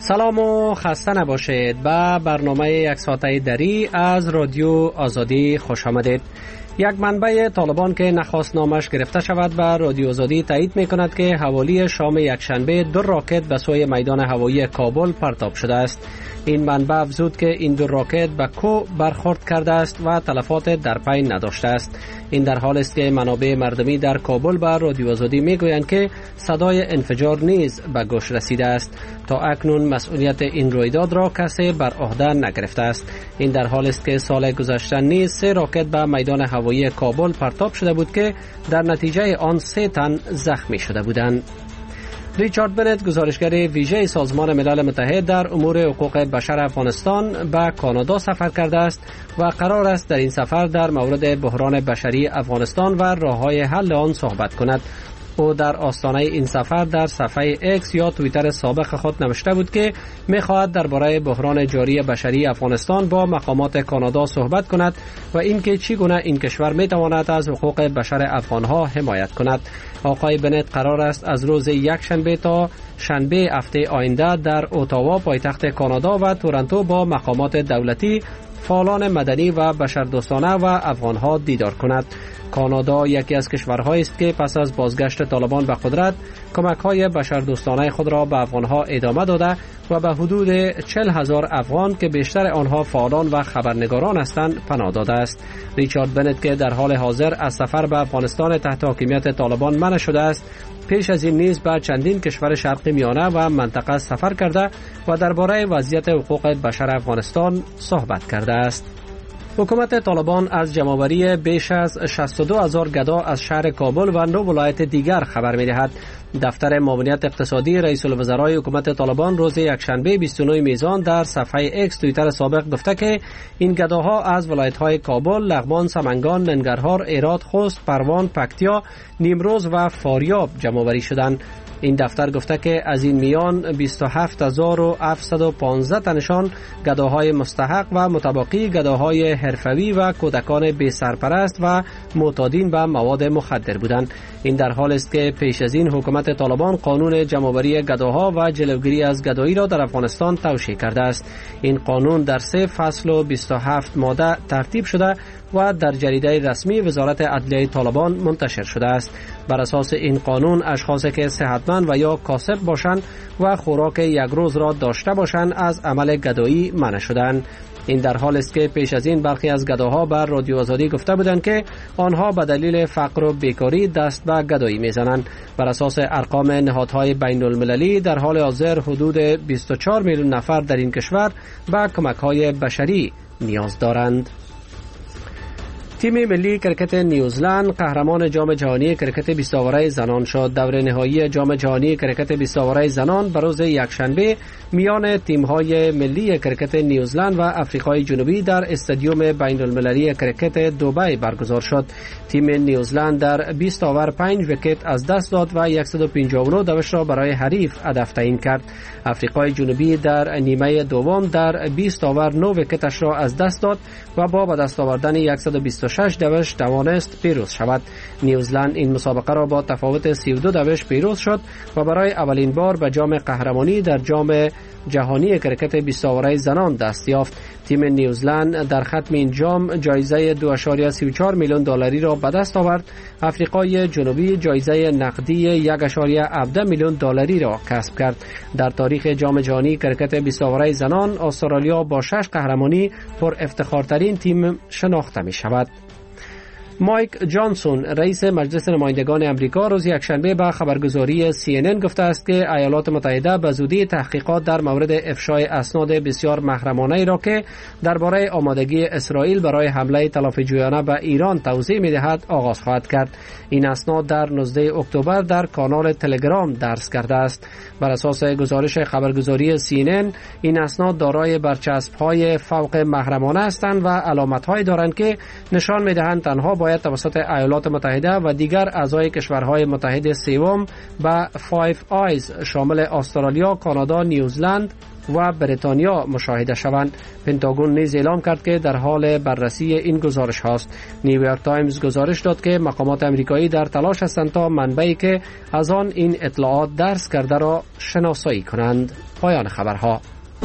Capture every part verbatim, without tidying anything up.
سلام و خسته نباشید. به برنامه یک ساعته دری از رادیو آزادی خوش آمدید. یک منبع طالبان که نخواست نامش گرفته شود به رادیو آزادی تایید می کند که حوالی شام یکشنبه دو راکت به سوی میدان هوایی کابل پرتاب شده است. این منبع افزود که این دو راکت به کو برخورد کرده است و تلفات در پی نداشته است. این در حال است که منابع مردمی در کابل به رادیو آزادی می گویند که صدای انفجار نیز به گوش رسیده است. تا اکنون مسئولیت این رویداد را کسی بر عهده نگرفته است. این در حال است که سال گذشته نیز سه راکت به میدان هوایی کابل پرتاب شده بود که در نتیجه آن سه تن زخمی شده بودند. ریچارد بنت، گزارشگر ویژه سازمان ملل متحد در امور حقوق بشر افغانستان، به کانادا سفر کرده است و قرار است در این سفر در مورد بحران بشری افغانستان و راه‌های حل آن صحبت کند. او در آستانه این سفر در صفحه اکس یا توییتر سابق خود نوشته بود که می‌خواهد درباره بحران جاری بشری افغانستان با مقامات کانادا صحبت کند و اینکه چگونه این کشور می‌تواند از حقوق بشر افغان‌ها حمایت کند. آقای بنت قرار است از روز یکشنبه تا شنبه هفته آینده در اتاوا پایتخت کانادا و تورنتو با مقامات دولتی، فعالان مدنی و بشردوستانه و افغان‌ها دیدار کند. کانادا یکی از کشورهایی است که پس از بازگشت طالبان به قدرت کمک‌های بشردوستانه خود را به افغان‌ها ادامه داده و به حدود چهل هزار افغان که بیشتر آنها فعالان و خبرنگاران هستند پناه داده است. ریچارد بنت که در حال حاضر از سفر به افغانستان تحت حاکمیت طالبان منع شده است، پیش از این نیز به چندین کشور شرق میانه و منطقه سفر کرده و درباره وضعیت حقوق بشر افغانستان صحبت کرده است. حکومت طالبان از جمع‌آوری بیش از شصت و دو هزار گدا از شهر کابل و نو ولایت دیگر خبر می‌دهد. دفتر معاونت اقتصادی رئیس الوزرای حکومت طالبان روز یکشنبه بیست و نه میزان در صفحه اکس توییتر سابق گفته که این گداها از ولایت‌های کابل، لغمان، سمنگان، ننگرهار، هرات، خوست، پروان، پکتیا، نیمروز و فاریاب جمع‌آوری شدند. این دفتر گفته که از این میان بیست و هفت هزار و هفتصد و پانزده تنشان گداهای مستحق و متباقی گداهای حرفوی و کودکان بی سرپرست و معتادین به مواد مخدر بودند. این در حال است که پیش از این حکومت طالبان قانون جمع‌آوری گداها و جلوگیری از گدایی را در افغانستان توشیح کرده است. این قانون در سه فصل و بیست و هفت ماده ترتیب شده و در جریده رسمی وزارت عدلیه طالبان منتشر شده است. بر اساس این قانون اشخاصی که صحتمند و یا کاسب باشند و خوراک یک روز را داشته باشند از عمل گدایی منع شدند. این در حال است که پیش از این برخی از گداها بر رادیو آزادی گفته بودند که آنها به دلیل فقر و بیکاری دست به گدایی میزنند. بر اساس ارقام نهادهای بین المللی در حال حاضر حدود بیست و چهار میلیون نفر در این کشور به کمک‌های بشری نیاز دارند. تیم ملی کرکت نیوزلند قهرمان جام جهانی کرکت بیست آوره زنان شد. دور نهایی جام جهانی کرکت بیست آوره زنان به روز یکشنبه میان تیم‌های ملی کرکت نیوزلند و آفریقای جنوبی در استادیوم بین المللی کرکت دبی برگزار شد. تیم نیوزلند در بیست آور پنج ویکت از دست داد و صد و پنجاه و نه دوش را برای حریف هدف تعیین کرد. آفریقای جنوبی در نیمه دوم در بیست آور نه ویکتش را از دست داد و با به دست آوردن صد و بیست و شش دوش توانست پیروز شود. نیوزلند این مسابقه را با تفاوت سی و دو دوش پیروز شد و برای اولین بار به جام قهرمانی در جام جهانی کرکت بیست آوره زنان دست یافت. تیم نیوزلند در ختم این جام جایزه دو ممیز سی و چهار میلیون دلاری را به دست آورد. آفریقای جنوبی جایزه نقدی یک ممیز هفده میلیون دلاری را کسب کرد. در تاریخ جام جهانی کرکت بیست آوره زنان استرالیا با شش قهرمانی پر افتخارترین تیم شناخته می شود. مایک جانسون رئیس مجلس نمایندگان امریکا روز یکشنبه به خبرگزاری سی ان ان گفته است که ایالات متحده به زودی تحقیقات در مورد افشای اسناد بسیار محرمانه را که درباره آمادگی اسرائیل برای حمله تلافی‌جویانه به ایران توضیح می‌دهد آغاز خواهد کرد. این اسناد در نوزده اکتبر در کانال تلگرام درج کرده است. بر اساس گزارش خبرگزاری سی ان ان این اسناد دارای برچسب‌های فوق محرمانه هستند و علامت‌هایی دارند که نشان می‌دهند تنها باید توسط ایالات متحده و دیگر اعضای کشورهای متحد سوم به فایو آیز شامل استرالیا، کانادا، نیوزلند و بریتانیا مشاهده شوند. پنتاگون نیز اعلام کرد که در حال بررسی این گزارش هاست. نیویورک تایمز گزارش داد که مقامات امریکایی در تلاش هستند تا منبعی که از آن این اطلاعات درس کرده را شناسایی کنند. پایان خبرها.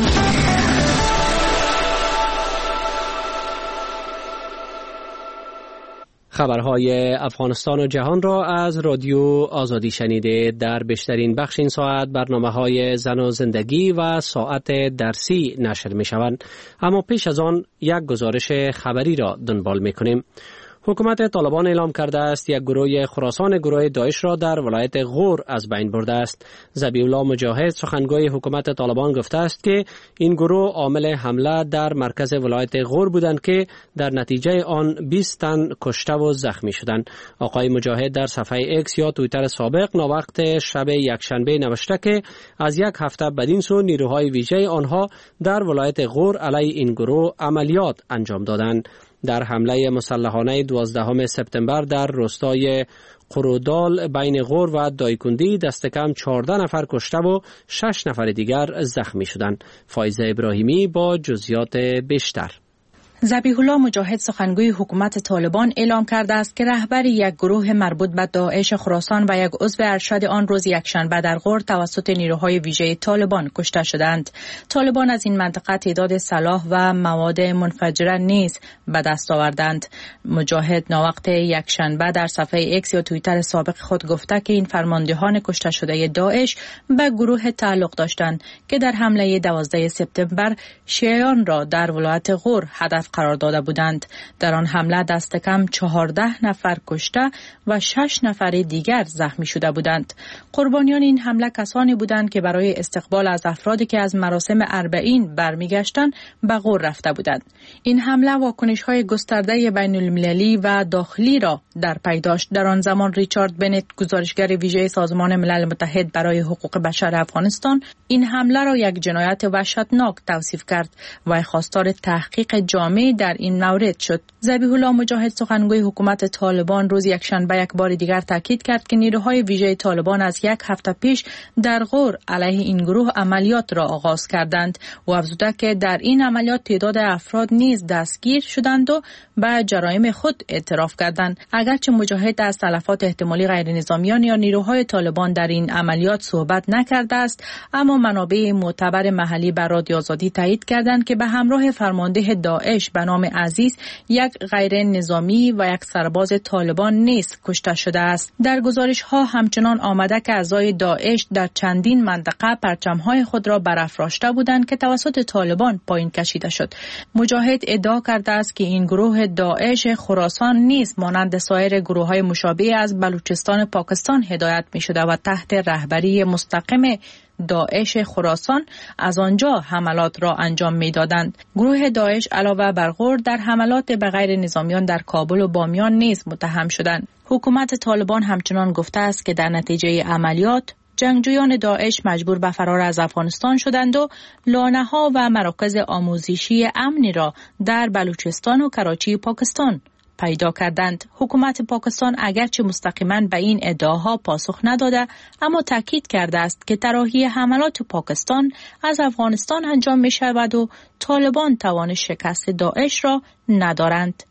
خبرهای افغانستان و جهان را از رادیو آزادی شنیده. در بیشترین بخش این ساعت برنامه‌های زن و زندگی و ساعت درسی نشر می‌شوند، اما پیش از آن یک گزارش خبری را دنبال می‌کنیم. حکومت طالبان اعلام کرده است یک گروه خراسان گروه داعش را در ولایت غور از بین برده است. ذبیح الله مجاهد سخنگوی حکومت طالبان گفته است که این گروه عامل حمله در مرکز ولایت غور بودند که در نتیجه آن بیست تن کشته و زخمی شدند. آقای مجاهد در صفحه ایکس یا توییتر سابق ناوقت شب یکشنبه نوشته که از یک هفته بدین سو نیروهای ویژه آنها در ولایت غور علیه این گروه عملیات انجام دادند. در حمله مسلحانه دوازدهم سپتامبر در روستای قرودال بین غور و دایکندی دست کم چهارده نفر کشته و شش نفر دیگر زخمی شدند. فایزه ابراهیمی با جزئیات بیشتر. ذبیح الله مجاهد سخنگوی حکومت طالبان اعلام کرده است که رهبر یک گروه مربوط به داعش خراسان و یک عضو ارشد آن روز یکشنبه در غور توسط نیروهای ویژه طالبان کشته شدند. طالبان از این منطقه تعداد سلاح و مواد منفجره نیز به دست آوردند. مجاهد ناوقت یکشنبه در صفحه ایکس یا توییتر سابق خود گفته که این فرماندهان کشته شده داعش به گروه تعلق داشتند که در حمله دوازده سپتامبر شیعیان را در ولایت غور هدف قرار داده بودند. در آن حمله دست کم چهارده نفر کشته و شش نفر دیگر زخمی شده بودند. قربانیان این حمله کسانی بودند که برای استقبال از افرادی که از مراسم اربعین برمیگشتند به غور رفته بودند. این حمله واکنش‌های گسترده بین المللی و داخلی را در پی داشت. در آن زمان ریچارد بنت، گزارشگر ویژه سازمان ملل متحد برای حقوق بشر افغانستان، این حمله را یک جنایت وحشتناک توصیف کرد و خواستار تحقیق جامع در این مورد شد. ذبیح الله مجاهد سخنگوی حکومت طالبان روز یکشنبه یک بار دیگر تاکید کرد که نیروهای ویژه طالبان از یک هفته پیش در غور علیه این گروه عملیات را آغاز کردند و افزوده که در این عملیات تعداد افراد نیز دستگیر شدند و به جرایم خود اعتراف کردند. اگرچه مجاهد از تلفات احتمالی غیر نظامیان یا نیروهای طالبان در این عملیات صحبت نکرده است، اما منابع معتبر محلی بر رادیو آزادی تایید کردند که به همراه فرمانده داعش به نام عزیز یک غیر نظامی و یک سرباز طالبان نیز کشته شده است. در گزارش ها همچنان آمده که اعضای داعش در چندین منطقه پرچم‌های خود را برافراشته بودند که توسط طالبان پایین کشیده شد. مجاهد ادعا کرده است که این گروه داعش خراسان نیز مانند سایر گروه‌های مشابه از بلوچستان پاکستان هدایت می‌شده و تحت رهبری مستقیم داعش خراسان از آنجا حملات را انجام می‌دادند. گروه داعش علاوه بر غور در حملات به غیر نظامیان در کابل و بامیان نیز متهم شدند. حکومت طالبان همچنان گفته است که در نتیجه عملیات جنگجویان داعش مجبور به فرار از افغانستان شدند و لانه‌ها و مراکز آموزشی امنی را در بلوچستان و کراچی پاکستان پیدا کردند. حکومت پاکستان اگرچه مستقیما به این ادعاها پاسخ نداده، اما تاکید کرده است که طراحی حملات پاکستان از افغانستان انجام می شود و طالبان توان شکست داعش را ندارند.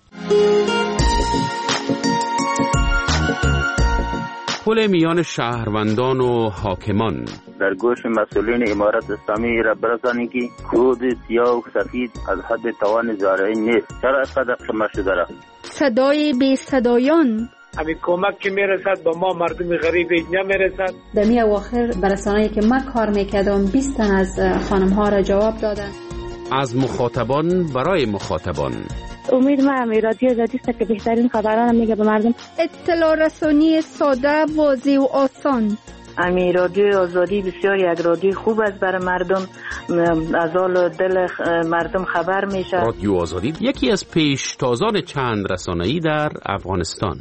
پل میان شهروندان و حاکمان در گوش مسئولین امارت اسلامی را برسانید که کود سیاه و سفید از حد توان زارعین نیست. چرا اینقدر خمه شده است؟ صدای بی صدایان همین کمک که میرسد با ما مردم غریب نمیرسد. در می اواخر برسانه‌ای که من کار میکردم بیست تن از خانم ها را جواب دادن. از مخاطبان برای مخاطبان. امید ما رادیو آزادی است که بهترین خبران میگه به مردم. اطلاع رسانی ساده، واضح و آسان. امی رادیو آزادی بسیار یک رادیو خوب است برای مردم، از حال دل مردم خبر میشه. رادیو آزادی یکی از پیشتازان چند رسانه‌ای در افغانستان.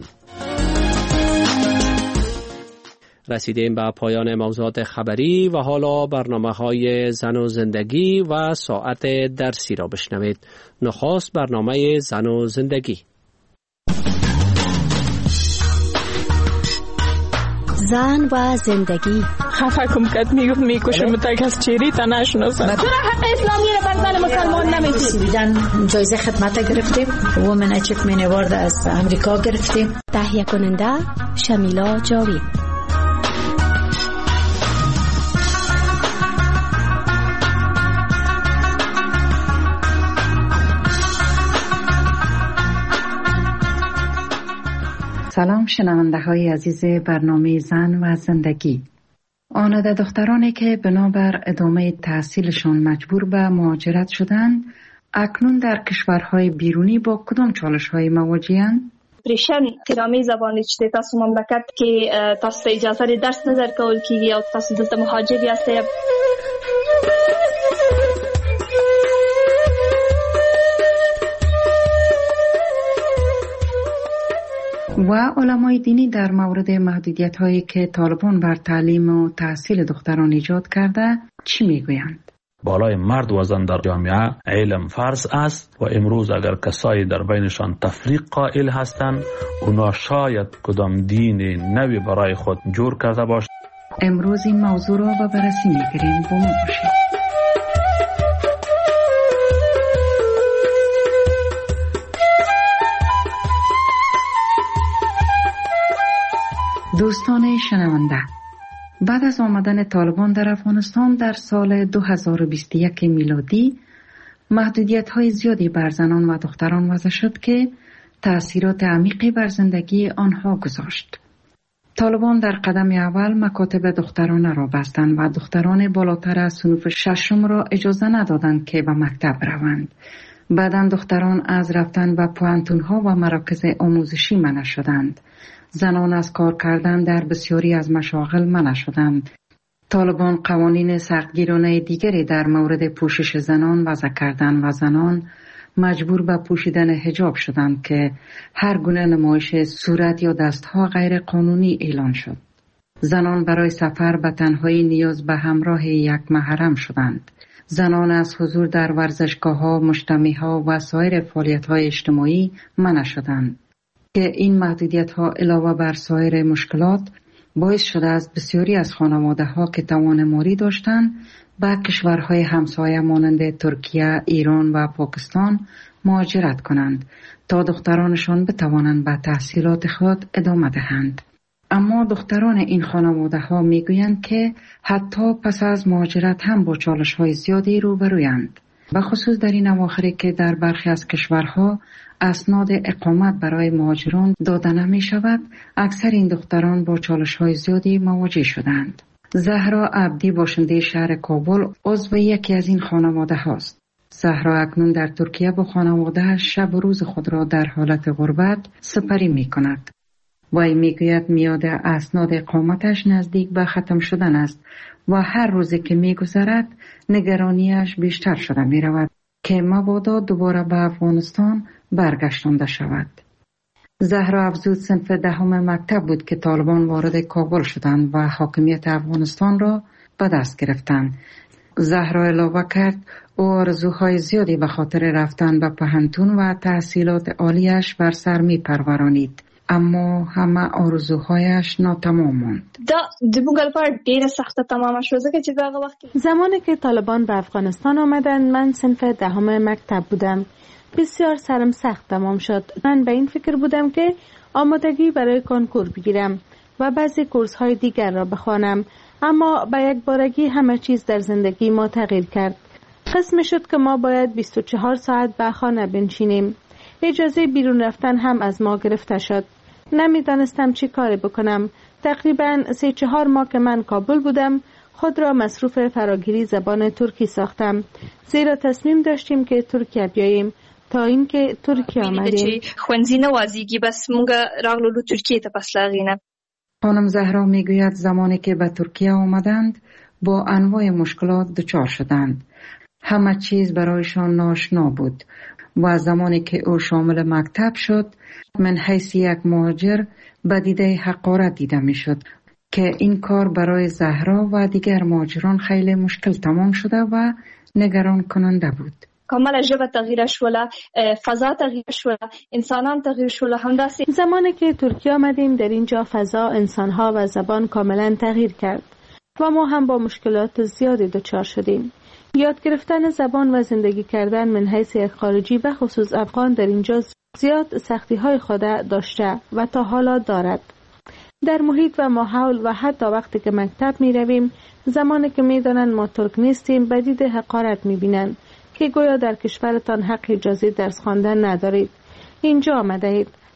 رسیدیم به پایان موضوعات خبری و حالا برنامه‌های زن و زندگی و ساعت درسی را بشنوید. نخست برنامه زن و زندگی. زن و زندگی. خفه کم کد میگفت میکشم تک از چیری تا نشناسم. چرا حق اسلامی رو بر زن مسلمان نمیدید؟ بیدن جایزه خدمت گرفتیم، وومن اچیومنت اوارد از امریکا گرفتیم. تهیه کننده شمیلا جاوید. سلام شنونده های عزیز برنامه زن و زندگی. آنده دخترانی که بنابر ادامه تحصیلشان مجبور به مهاجرت شدند، اکنون در کشورهای بیرونی با کدام چالش‌های مواجه‌اند؟ پریشن قرامی زبانی چه تاسو مملکت که تاسو اجازه درس نظر کول کیږي او تاسو دلته مهاجر یاستئ. و علمای دینی در مورد محدودیت هایی که طالبان بر تعلیم و تحصیل دختران ایجاد کرده چی میگویند؟ بالای مرد و زن در جامعه علم فرض است و امروز اگر کسایی در بینشان تفریق قائل هستند، اونا شاید کدام دین نوی برای خود جور کرده باشد. امروز این موضوع را به بررسی میگیریم، با ما باشید. دوستان شنونده، بعد از آمدن طالبان در افغانستان در سال دو هزار و بیست و یک میلادی محدودیت‌های زیادی بر زنان و دختران وضع شد که تأثیرات عمیقی بر زندگی آنها گذاشت. طالبان در قدم اول مکاتب دخترانه را بستند و دختران بالاتر از صنف ششم را اجازه ندادند که به مکتب روند. بعداً دختران از رفتن به پوهنتون‌ها و مراکز آموزشی منع شدند. زنان از کار کردن در بسیاری از مشاغل منع شدند. طالبان قوانین سختگیرانه دیگری در مورد پوشش زنان وضع کردند و زنان مجبور به پوشیدن حجاب شدند که هر گونه نمایش صورت یا دستها غیر قانونی اعلان شد. زنان برای سفر به تنهایی نیاز به همراه یک محرم شدند. زنان از حضور در ورزشگاه‌ها، مجتمع‌ها و سایر فعالیت‌های اجتماعی منع شدند که این محدودیت‌ها علاوه بر سایر مشکلات باعث شده است بسیاری از خانواده‌ها که توان مالی داشتند به کشورهای همسایه مانند ترکیه، ایران و پاکستان مهاجرت کنند تا دخترانشان بتوانند به تحصیلات خود ادامه دهند. اما دختران این خانواده‌ها میگویند که حتی پس از مهاجرت هم با چالش‌های زیادی روبرویند. به خصوص در این اواخری که در برخی از کشورها اسناد اقامت برای مهاجران داده نمی شود، اکثر این دختران با چالش‌های زیادی مواجه شدند. زهرا عبدی باشنده شهر کابل عضو یکی از این خانواده هاست. زهرا اکنون در ترکیه با خانواده شب و روز خود را در حالت غربت سپری می کند. وی می گوید میاد اسناد اقامتش نزدیک به ختم شدن است و هر روزی که می گذرد نگرانیش بیشتر شده می رود که مبادا دوباره به افغانستان برگشتانده شود. زهرا افزود صنف دهم مکتب بود که طالبان وارد کابل شدند و حاکمیت افغانستان را به دست گرفتند. زهرا علاوه کرد او آرزوهای زیادی به خاطر رفتن به پوهنتون و تحصیلات عالیش بر سر می پرورانید، اما همه آرزوهایش ناتمام ماند. زمانی که طالبان به افغانستان آمدند من صنف دهم مکتب بودم. بسیار سرم سخت تمام شد. من به این فکر بودم که آمادگی برای کنکور بگیرم و بعضی کورس های دیگر را بخوانم، اما به یک بارگی همه چیز در زندگی ما تغییر کرد. قسم شد که ما باید بیست و چهار ساعت به خانه بنشینیم. اجازه بیرون رفتن هم از ما گرفته شد. نمیدانستم چی کاری بکنم. تقریبا سه چهار ماه که من کابل بودم خود را مصروف فراگیری زبان ترکی ساختم، زیرا تصمیم داشتیم که ترکیه بیاییم. تا اینکه ترکیه آمدیم. خوانزی نوازیگی بس مونگا راغلو ترکیه تا پس لاغینه. خانم زهرا میگوید زمانی که به ترکیه آمدند با انواع مشکلات دچار شدند. همه چیز برایشان ناآشنا بود و زمانی که او شامل مکتب شد من حیث یک مهاجر به دیده حقارت دیده میشد که این کار برای زهرا و دیگر مهاجران خیلی مشکل تمام شده و نگران کننده بود. کاملا ژبه تغییر شوله، فضا تغییر شوله، انسانان تغییر شوله. همداسې زمانی که ترکیه آمدیم در اینجا فضا، انسانها و زبان کاملا تغییر کرد و ما هم با مشکلات زیادی دچار شدیم. یاد گرفتن زبان و زندگی کردن من حیث یک خارجی به خصوص افغان در اینجا زیاد سختی های خود داشته و تا حالا دارد. در محیط و ماحول و حتی وقتی که مکتب می رویم، زمانی که می دانند ما ترک نیستیم به دید حقارت می بینند که گویا در کشورتان حق اجازه درس خواندن ندارید. اینجا آمده اید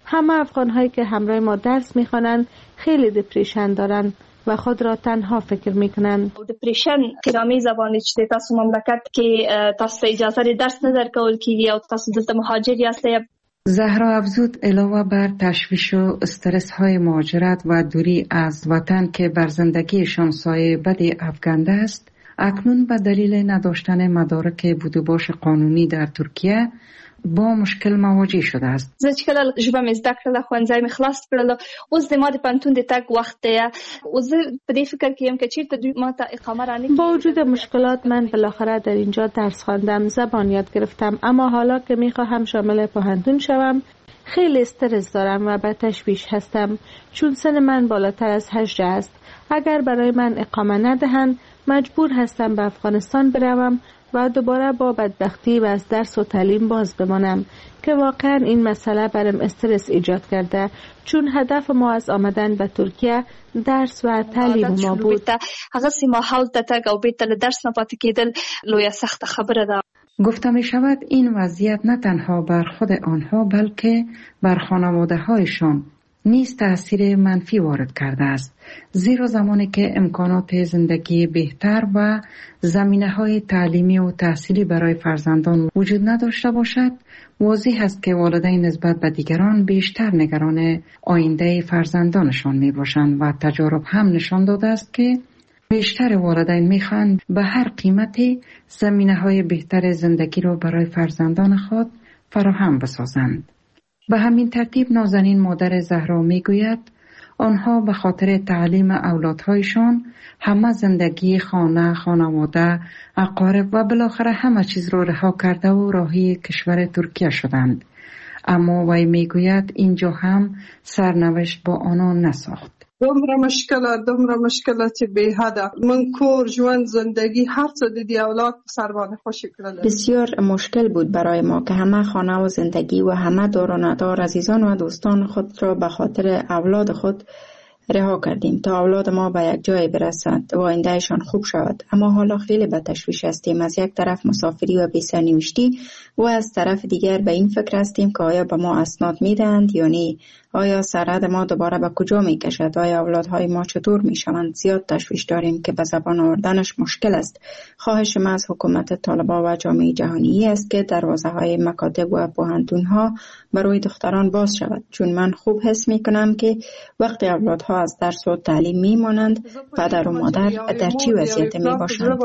همه افغان هایی که همراه ما درس میخوانند خیلی دپریشن دارن و خود را تنها فکر میکنن. دپریشن قرامی زبان چې تاسو مملکت کې تاسو اجازه درس نه درکول کیږي او تاسو دلته مهاجر یاست. زهرا افزود علاوه بر تشویش و استرس های مهاجرت و دوری از وطن که بر زندگیشان سایه بدی افکنده است، اکنون به دلیل نداشتن مدارک بود و باش قانونی در ترکیه با مشکل مواجه شده است. زه چې کله ژبه مې زده کړله، ښوونځی مې خلاص کړله، اوس د ما د پوهنتون د تګ وخت دی. اوس زه په دې فکر کې یم که چېرته دوی ما ته اقامه رانکړي. با وجود مشکلات من بالاخره در اینجا درس خواندم، زبان یاد گرفتم، اما حالا که میخواهم شامل پوهنتون شوم خیلی استرس دارم و به تشویش هستم، چون سن من بالاتر از هجده است. اگر برای من اقامه ندهند مجبور هستم به افغانستان بروم و دوباره با بدبختی و از درس و تعلیم باز بمانم که واقعا این مسئله برام استرس ایجاد کرده، چون هدف ما از آمدن به ترکیه درس و تعلیم ما بود. هغه سیمه حال ته تګ او بیرته له درس نه پاتې کېدل لویه سخته خبره ده. گفته می شود این وضعیت نه تنها بر خود آنها بلکه بر خانواده هایشان نیز تأثیر منفی وارد کرده است، زیرا زمانی که امکانات زندگی بهتر و زمینه‌های تعلیمی و تحصیلی برای فرزندان وجود نداشته باشد، واضح است که والدین نسبت به دیگران بیشتر نگران آینده فرزندانشان می باشند و تجارب هم نشان داده است که بیشتر والدین میخواهند به هر قیمتی زمینه‌های بهتر زندگی را برای فرزندان خود فراهم بسازند. به همین ترتیب نازنین مادر زهرا میگوید آنها به خاطر تعلیم اولادهایشان همه زندگی خانه، خانواده، اقارب و بالاخره همه چیز را رها کرده و راهی کشور ترکیه شدند. اما وی میگوید اینجا هم سرنوشت با آنان نساخت. دومره مشکله دومره مشکله چې به حده من کور ژوند زندگی هر څه د دې اولاد په سر باندې خوشی کړل. بسیار مشکل بود برای ما که همه خانه و زندگی و همه دار و ندار عزیزان و دوستان خود را به خاطر اولاد خود رها کردیم تا اولاد ما به یک جای برسد و آیندهشان خوب شود. اما حالا خیلی به تشویش هستیم، از یک طرف مسافری و بی‌سرنوشتی و از طرف دیگر به این فکر هستیم که آیا به ما اسناد میدهند یا نه، آیا سرحد ما دوباره به کجا میکشد، آیا اولادهای ما چطور میشوند. زیاد تشویش داریم که به زبان آوردنش مشکل است. خواهش ما از حکومت طالبان و جامعه جهانی است که دروازه های مکاتب و پوهنتون ها برای دختران باز شود، چون من خوب حس میکنم که وقتی اولادها از درس و تعلیم میمانند پدر و مادر در چی وضعیت میباشند.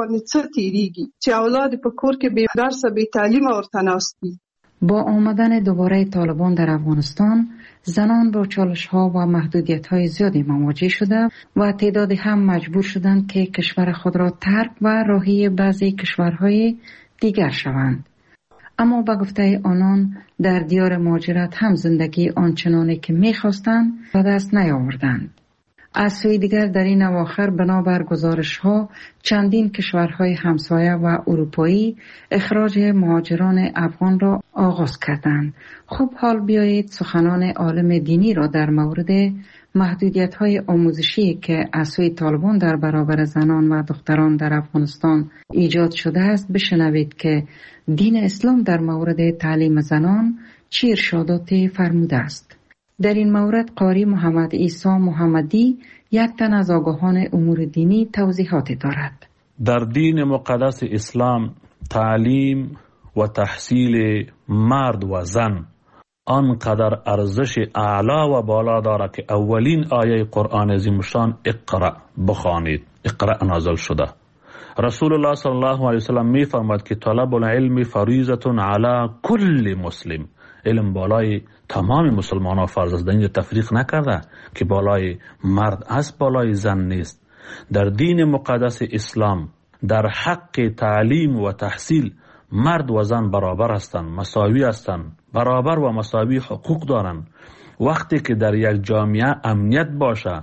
چه اولاد په کور کې به درس به تعلیم ورته ناستي. با آمدن دوباره طالبان در افغانستان، زنان با چالش ها و محدودیت های زیادی مواجه شده و تعدادی هم مجبور شدند که کشور خود را ترک و راهی بعضی کشورهای دیگر شوند. اما با گفته آنان در دیار مهاجرت هم زندگی آنچنانی که می‌خواستند به دست نیاوردند. از سوی دیگر در این اواخر بنابر گزارش ها چندین کشورهای همسایه و اروپایی اخراج مهاجران افغان را آغاز کردند. خب حال بیایید سخنان عالم دینی را در مورد محدودیت های آموزشی که از سوی طالبان در برابر زنان و دختران در افغانستان ایجاد شده است بشنوید که دین اسلام در مورد تعلیم زنان چه ارشاداتی فرموده است. در این مورد قاری محمد عیسی محمدی یک تن از آگاهان امور دینی توضیحاتی دارد. در دین مقدس اسلام تعلیم و تحصیل مرد و زن آنقدر ارزش اعلا و بالا دارد که اولین آیه قرآن عظیم شان اقرأ بخوانید. اقرأ نازل شده. رسول الله صلی الله علیه وسلم می فرماید که طلب العلم فریضه علی کل مسلم. علم بالای تمام مسلمانان فرض است. این تفریق نکرده که بالای مرد است بالای زن نیست. در دین مقدس اسلام در حق تعلیم و تحصیل مرد و زن برابر هستند، مساوی هستند، برابر و مساوی حقوق دارند. وقتی که در یک جامعه امنیت باشه،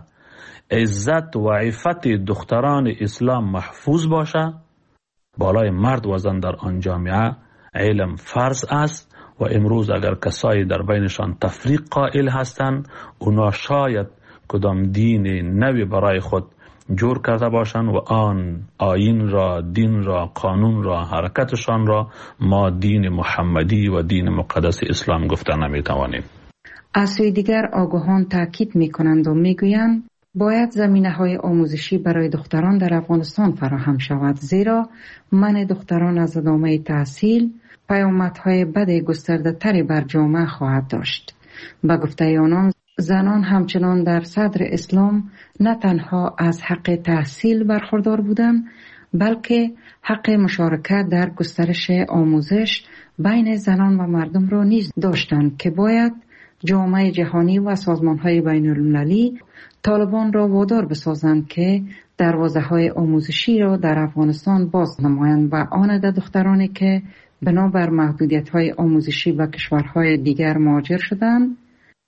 عزت و عفت دختران اسلام محفوظ باشه، بالای مرد و زن در آن جامعه علم فرض است. و امروز اگر کسایی در بینشان تفریق قائل هستند، اونا شاید کدام دین نوی برای خود جور کرده باشند و آن آیین را، دین را، قانون را، حرکتشان را ما دین محمدی و دین مقدس اسلام گفته نمی توانیم. از سوی دیگر آگاهان تاکید می کنند و می گویند باید زمینه های آموزشی برای دختران در افغانستان فراهم شود، زیرا منع دختران از ادامه تحصیل پیامدهای بد گسترده تری بر جامعه خواهد داشت. به گفته آنان زنان همچنان در صدر اسلام نه تنها از حق تحصیل برخوردار بودند، بلکه حق مشارکت در گسترش آموزش بین زنان و مردم را نیز داشتند که باید جامعه جهانی و سازمان‌های بین‌المللی طالبان را وادار بسازند که دروازه‌های آموزشی را در افغانستان باز نمایند و آن عدد دخترانی که بنابر محدودیت‌های آموزشی به کشورهای دیگر مهاجر شدند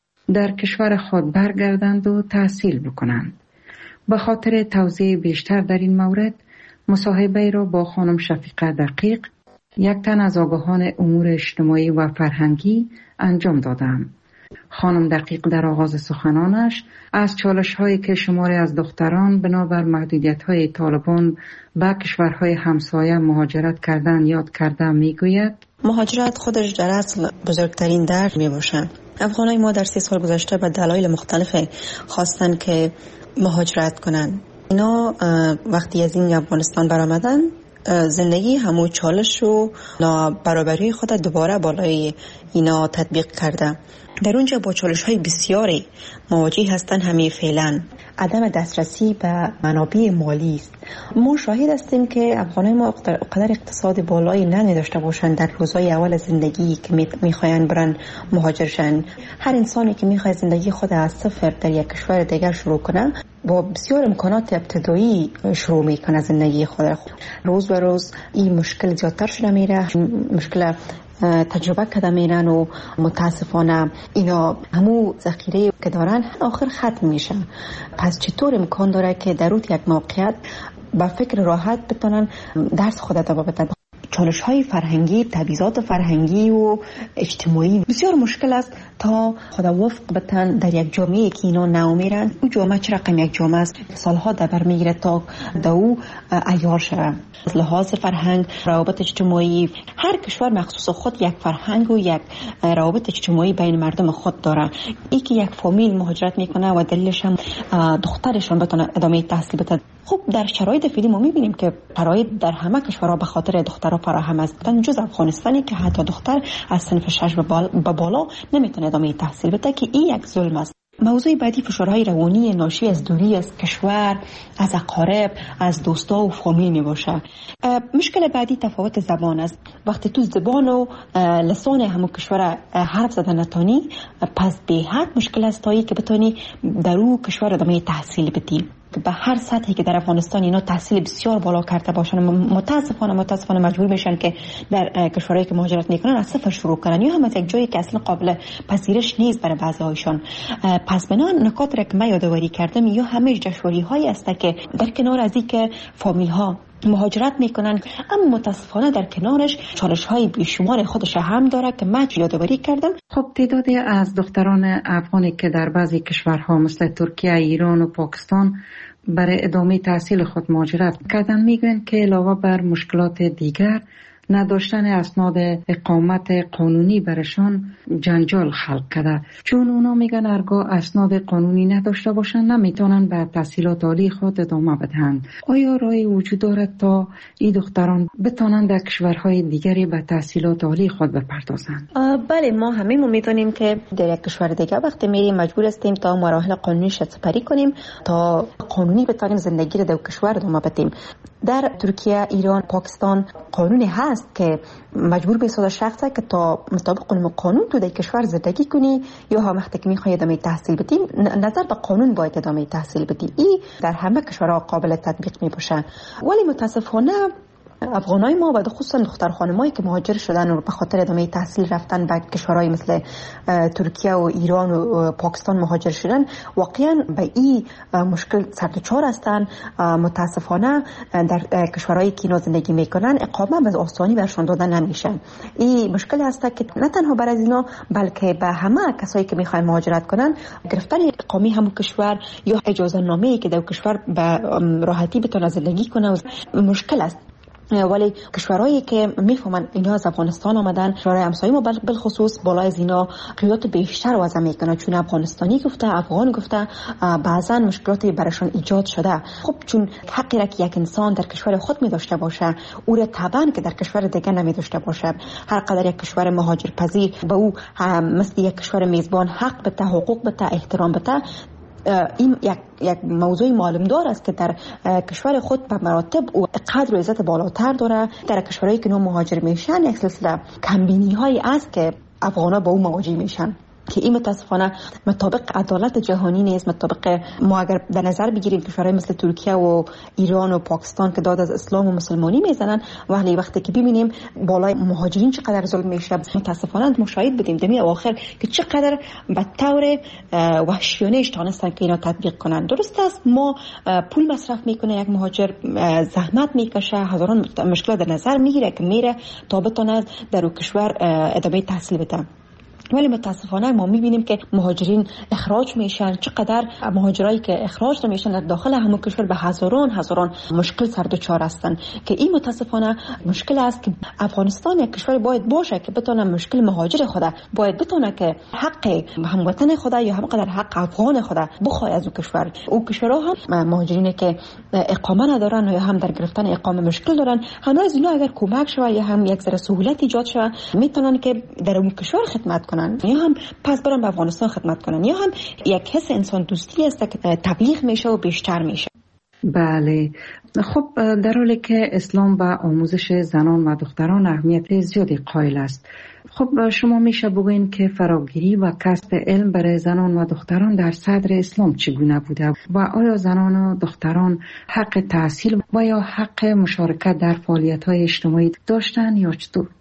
در کشور خود برگردند و تحصیل بکنند. به خاطر توضیح بیشتر در این مورد مصاحبه را با خانم شفیقه دقیق، یک تن از آگاهان امور اجتماعی و فرهنگی انجام دادم. خانم دقیق در آغاز سخنانش از چالش‌هایی که شماری از دختران بنابر محدودیت‌های طالبان به کشورهای همسایه مهاجرت کردن یاد کرده میگوید مهاجرت خودش در اصل بزرگترین درد می باشد. افغانای ما در سی سال گذشته به دلایل مختلف خواستن که مهاجرت کنند. اینا وقتی از این افغانستان برآمدن زندگی همو چالش و نابرابری خود دوباره بالای اینا تطبیق کرده. در اونجا با چالش های بسیاری مواجه هستن. همه فعلا عدم دسترسی به منابع مالی است. ما شاهد هستیم که افغانای ما قدر اقتصاد بالایی نمی داشته باشند در روزهای اول زندگی که میخواین برن مهاجر شن. هر انسانی که میخواد زندگی خود از صفر در یک کشور دیگر شروع کنه با بسیار امکانات ابتدایی شروع میکنه زندگی خود. روز به روز این مشکل زیادتر شده میره، مشکل تجربه کرده میرن و متاسفانه اینا همو ذخیره که دارن آخر ختم میشه. پس چطور امکان داره که در اون یک موقعیت با فکر راحت بتونن درس خود ادامه بدن؟ چالش های فرهنگی، تبعیضات فرهنگی و اجتماعی بسیار مشکل است تا خود وفق بتن در یک جامعه که اینا نو میرن. اون جامعه چه رقم یک جامعه است سالها در بر میگیره تا دو عیار شود. از لحاظ فرهنگ، روابط اجتماعی، هر کشور مخصوص خود یک فرهنگ و یک روابط اجتماعی بین مردم خود داره. ای که یک فامیل مهاجرت میکنه و دلیلش هم دخترشون بتونه ادامه تحصیل بده. خب در شرایط فعلی ما میبینیم که شرایط در همه کشورها به خاطر دخترها فراهم است، جز افغانستانی که حتی دختر از صنف شش به بالا نمیتونه ادامه تحصیل بده که این یک ظلم است. موضوع بعدی فشارهای روانی ناشی از دوری از کشور، از اقارب، از دوستا و فامیل می باشه. مشکل بعدی تفاوت زبان است. وقتی تو زبان و لسان همون کشور حرف زدن نتانی، پس به حد مشکل است تایی که بتونی در اون کشور ادامه تحصیل بدی. به هر سطحی که در افغانستان اینا تحصیل بسیار بالا کرده باشن، متاسفانه متاسفانه مجبور میشن که در کشورهایی که مهاجرت میکنن از صفر شروع کنن، یا هم از یک جایی که اصلا قابل پذیرش نیست برای بعضی هایشان. پس بنا نکات را که من یادآوری کردم یا همه جشنواری هایی است که در کنار از این که فامیل ها مهاجرت میکنن، اما متاسفانه در کنارش چالش های بیشمار خودش هم داره که من یادآوری کردم. خب تعدادی از دختران افغانی که در بعضی کشورها مثل ترکیه، ایران و پاکستان برای ادامه تحصیل خود مهاجرت کردن میگن که علاوه بر مشکلات دیگر نداشتن اسناد اقامت قانونی برشان جنجال خلق کرده، چون اونا میگن هرگاه اسناد قانونی نداشته باشن نمیتونن به تحصیلات عالی خود ادامه بدهند. آیا راهی وجود دارد تا این دختران بتونن در کشورهای دیگری به تحصیلات عالی خود بپردازند؟ بله، ما همه ما میتونیم که در یک کشور دیگه وقتی میریم مجبور هستیم تا مراحل قانونیش سپری کنیم تا قانونی بتونیم زندگی رو در کشور ادامه بدیم. در ترکیه، ایران، پاکستان قانونی هست که مجبور بسازه شخصه که تا مطابق قانون تو در کشور زندگی کنی یا هم وقتی که میخوای ادامه تحصیل بدی نظر به قانون باید ادامه تحصیل بدی. این در همه کشورها قابل تطبیق میباشه. ولی متاسفانه افغانای ما و خصوصا دختر خانمایی که مهاجر شدن و به خاطر ادامه تحصیل رفتن به کشورهای مثل ترکیه و ایران و پاکستان مهاجر شدن، واقعا به این مشکل سرچار هستن. متاسفانه در کشورهایی که اینا زندگی میکنن اقامت به آسانی برشون دادن نمیشه. این مشکل هست که نه تنها برای اینا بلکه به همه کسایی که میخوان مهاجرت کنن گرفتن اقامه همون کشور یا اجازه نامه‌ای که در کشور به راحتی بتونه زندگی کنه مشکل است. ولی کشورهایی که میفهمن اینا از افغانستان آمدن، کشورهای همسایه ما بالخصوص بالای از اینا قیودات بیشتر وضع میکنه، چون افغانستانی گفته، افغان گفته، بعضا مشکلاتی براشون ایجاد شده. خب چون حقی را که یک انسان در کشور خود می داشته باشه، او را طبعا که در کشور دیگه نمی داشته باشه. هر قدر یک کشور مهاجر پذیر به او مثل یک کشور میزبان حق بده، حقوق بده، احترام بده. این یک یک موضوع معلوم دار است که در کشور خود به مراتب و قدر و عزت بالاتر داره. در کشورهایی که نو مهاجر میشن یک سلسله کمبینی هایی است که افغانا با او مواجه میشن که این متاسفانه مطابق عدالت جهانی نیست. مطابق ما اگر در نظر بگیریم کشورهای مثل ترکیه و ایران و پاکستان که داد از اسلام و مسلمانی میزنن، ولی وقتی که ببینیم بالای مهاجرین چقدر ظلم میشه، متاسفانه مشاهد بودیم دمی اواخر که چقدر به طور وحشیانه تونستن که اینا تطبیق کنن. درست است ما پول مصرف میکنه یک مهاجر، زحمت میکشه، هزاران مشکلات در نظر میگیره که میره تا بتونه در اون کشور ادامه تحصیل بده. ولی متاسفانه ما میبینیم که مهاجرین اخراج میشن. چقدر مهاجرایی که اخراج میشن در داخل همون کشور به هزاران هزاران مشکل سر دچار هستن که این متاسفانه مشکل است که افغانستان یک کشور باید باشه که بتونه مشکل مهاجر خدا باید بتونه که حق هموطن خدا یا همقدر حق افغان خدا بخواد از اون کشور. اون کشورها هم مهاجرینی که اقامه ندارن یا هم در گرفتن اقامه مشکل دارن، همه از اینا اگر کمک شود یا هم یک ذره سهولت ایجاد شود میتونن که در اون کشور خدمت کنن، یا هم پس برن به افغانستان خدمت کنن، یا هم یک حس انسان دوستی است که تبلیغ میشه و بیشتر میشه. بله. خب در حالی که اسلام به آموزش زنان و دختران اهمیت زیادی قائل است، خب شما میشه بگوین که فراگیری و کسب علم برای زنان و دختران در صدر اسلام چگونه بوده و آیا زنان و دختران حق تحصیل و یا حق مشارکت در فعالیت‌های اجتماعی داشتن یا چطور؟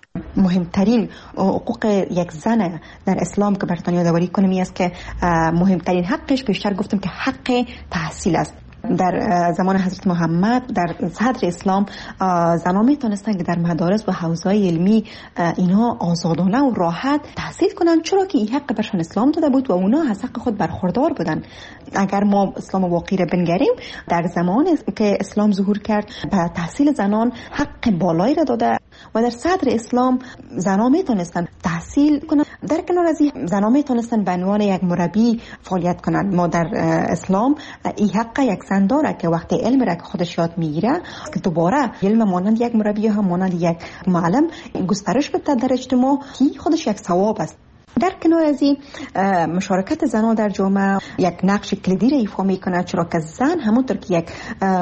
مهمترین حقوق یک زن در اسلام که براتون یادآوری کنم این است که مهمترین حقش بیشتر گفتم که حق تحصیل است. در زمان حضرت محمد در صدر اسلام زنان میتونستن که در مدارس و حوزه‌های علمی اینا آزادانه و راحت تحصیل کنن، چرا که این حق برشان اسلام داده بود و اونا از حق خود برخوردار بودن. اگر ما اسلام واقعی را بنگریم، در زمان که اسلام ظهور کرد به تحصیل زنان حق بالایی را داده و در صدر اسلام زنان میتونستن تحصیل کنن. در کنار از این زنان میتونستن به عنوان یک مربی فعالیت کنند. ما در اسلام این حق یک زن داره که وقتی علم را که خودش یاد میگیره که دوباره علم مانند یک مربی هم مانند یک معلم گسترش بده در اجتماع، که خودش یک ثواب است. در کنار از این مشارکت زنان در جامعه یک نقش کلیدی را ایفا میکنه، چرا که زن همونطور که یک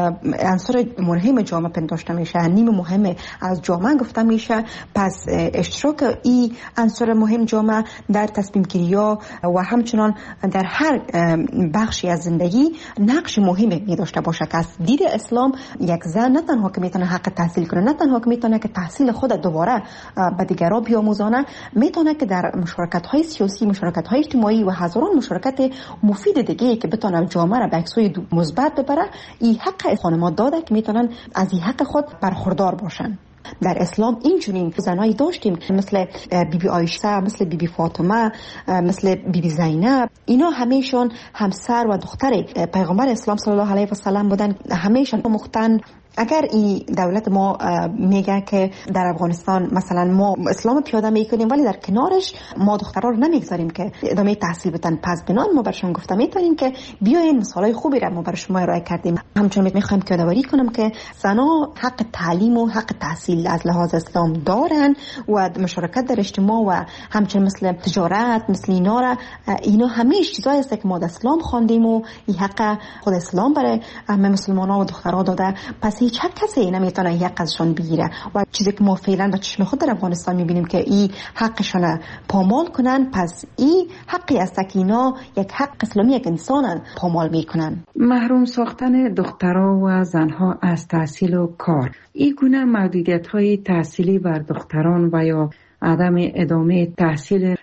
عنصر مهم جامعه پنداشته میشه، نیم مهم از جامعه گفته میشه، پس اشتراک این عنصر مهم جامعه در تصمیم گیری و همچنان در هر بخشی از زندگی نقش مهمی می داشته باشه که از دید اسلام یک زن نه تنها که میتونه حق تحصیل کنه، نه تنها که میتونه که تحصیل خود دوباره به دیگران بیاموزانه، میتونه که در مشارکت های سیاسی، مشارکت های اجتماعی و هزاران مشارکت مفید دیگه که بتونن جامعه را به عکسای مثبت ببره، این حق خانم‌ها داده که میتونن از این حق خود برخوردار باشن. در اسلام اینجورین زنایی داشتیم مثل بی بی عایشه، مثل بی بی فاطمه، مثل بی بی زینب. اینا همیشون همسر و دختر پیغمبر اسلام صلی الله علیه و سلم بودن، همیشون مختن. اگر این دولت ما میگه که در افغانستان مثلا ما اسلام پیاده میکنیم ولی در کنارش ما دخترها رو نمیگذاریم که ادامه تحصیل بدن، پس بنان ما برشون گفتم میتونیم که بیاین مثالای خوبی رو ما بر شما ارائه کردیم. همچنین میخوایم که یادآوری کنم که زنها حق تعلیم و حق تحصیل از لحاظ اسلام دارن و مشارکت در اجتماع و همچنین مثل تجارت مثل اینا را، اینا همه چیزایی است که ما در اسلام خواندیم و این حق خود اسلام برای همه مسلمان‌ها و دخترها داده. پس هیچ کسی نمیتونه حق ازشون بگیره و چیزی که ما فعلا با چشم خود در افغانستان میبینیم که این حقشون پامال کنن، پس این حقی است که اینا یک حق اسلامی یک انسان پامال میکنن. محروم ساختن دخترها و زنها از تحصیل و کار، این گونه محدودیت های تحصیلی بر دختران و یا عدم ادامه تحصیل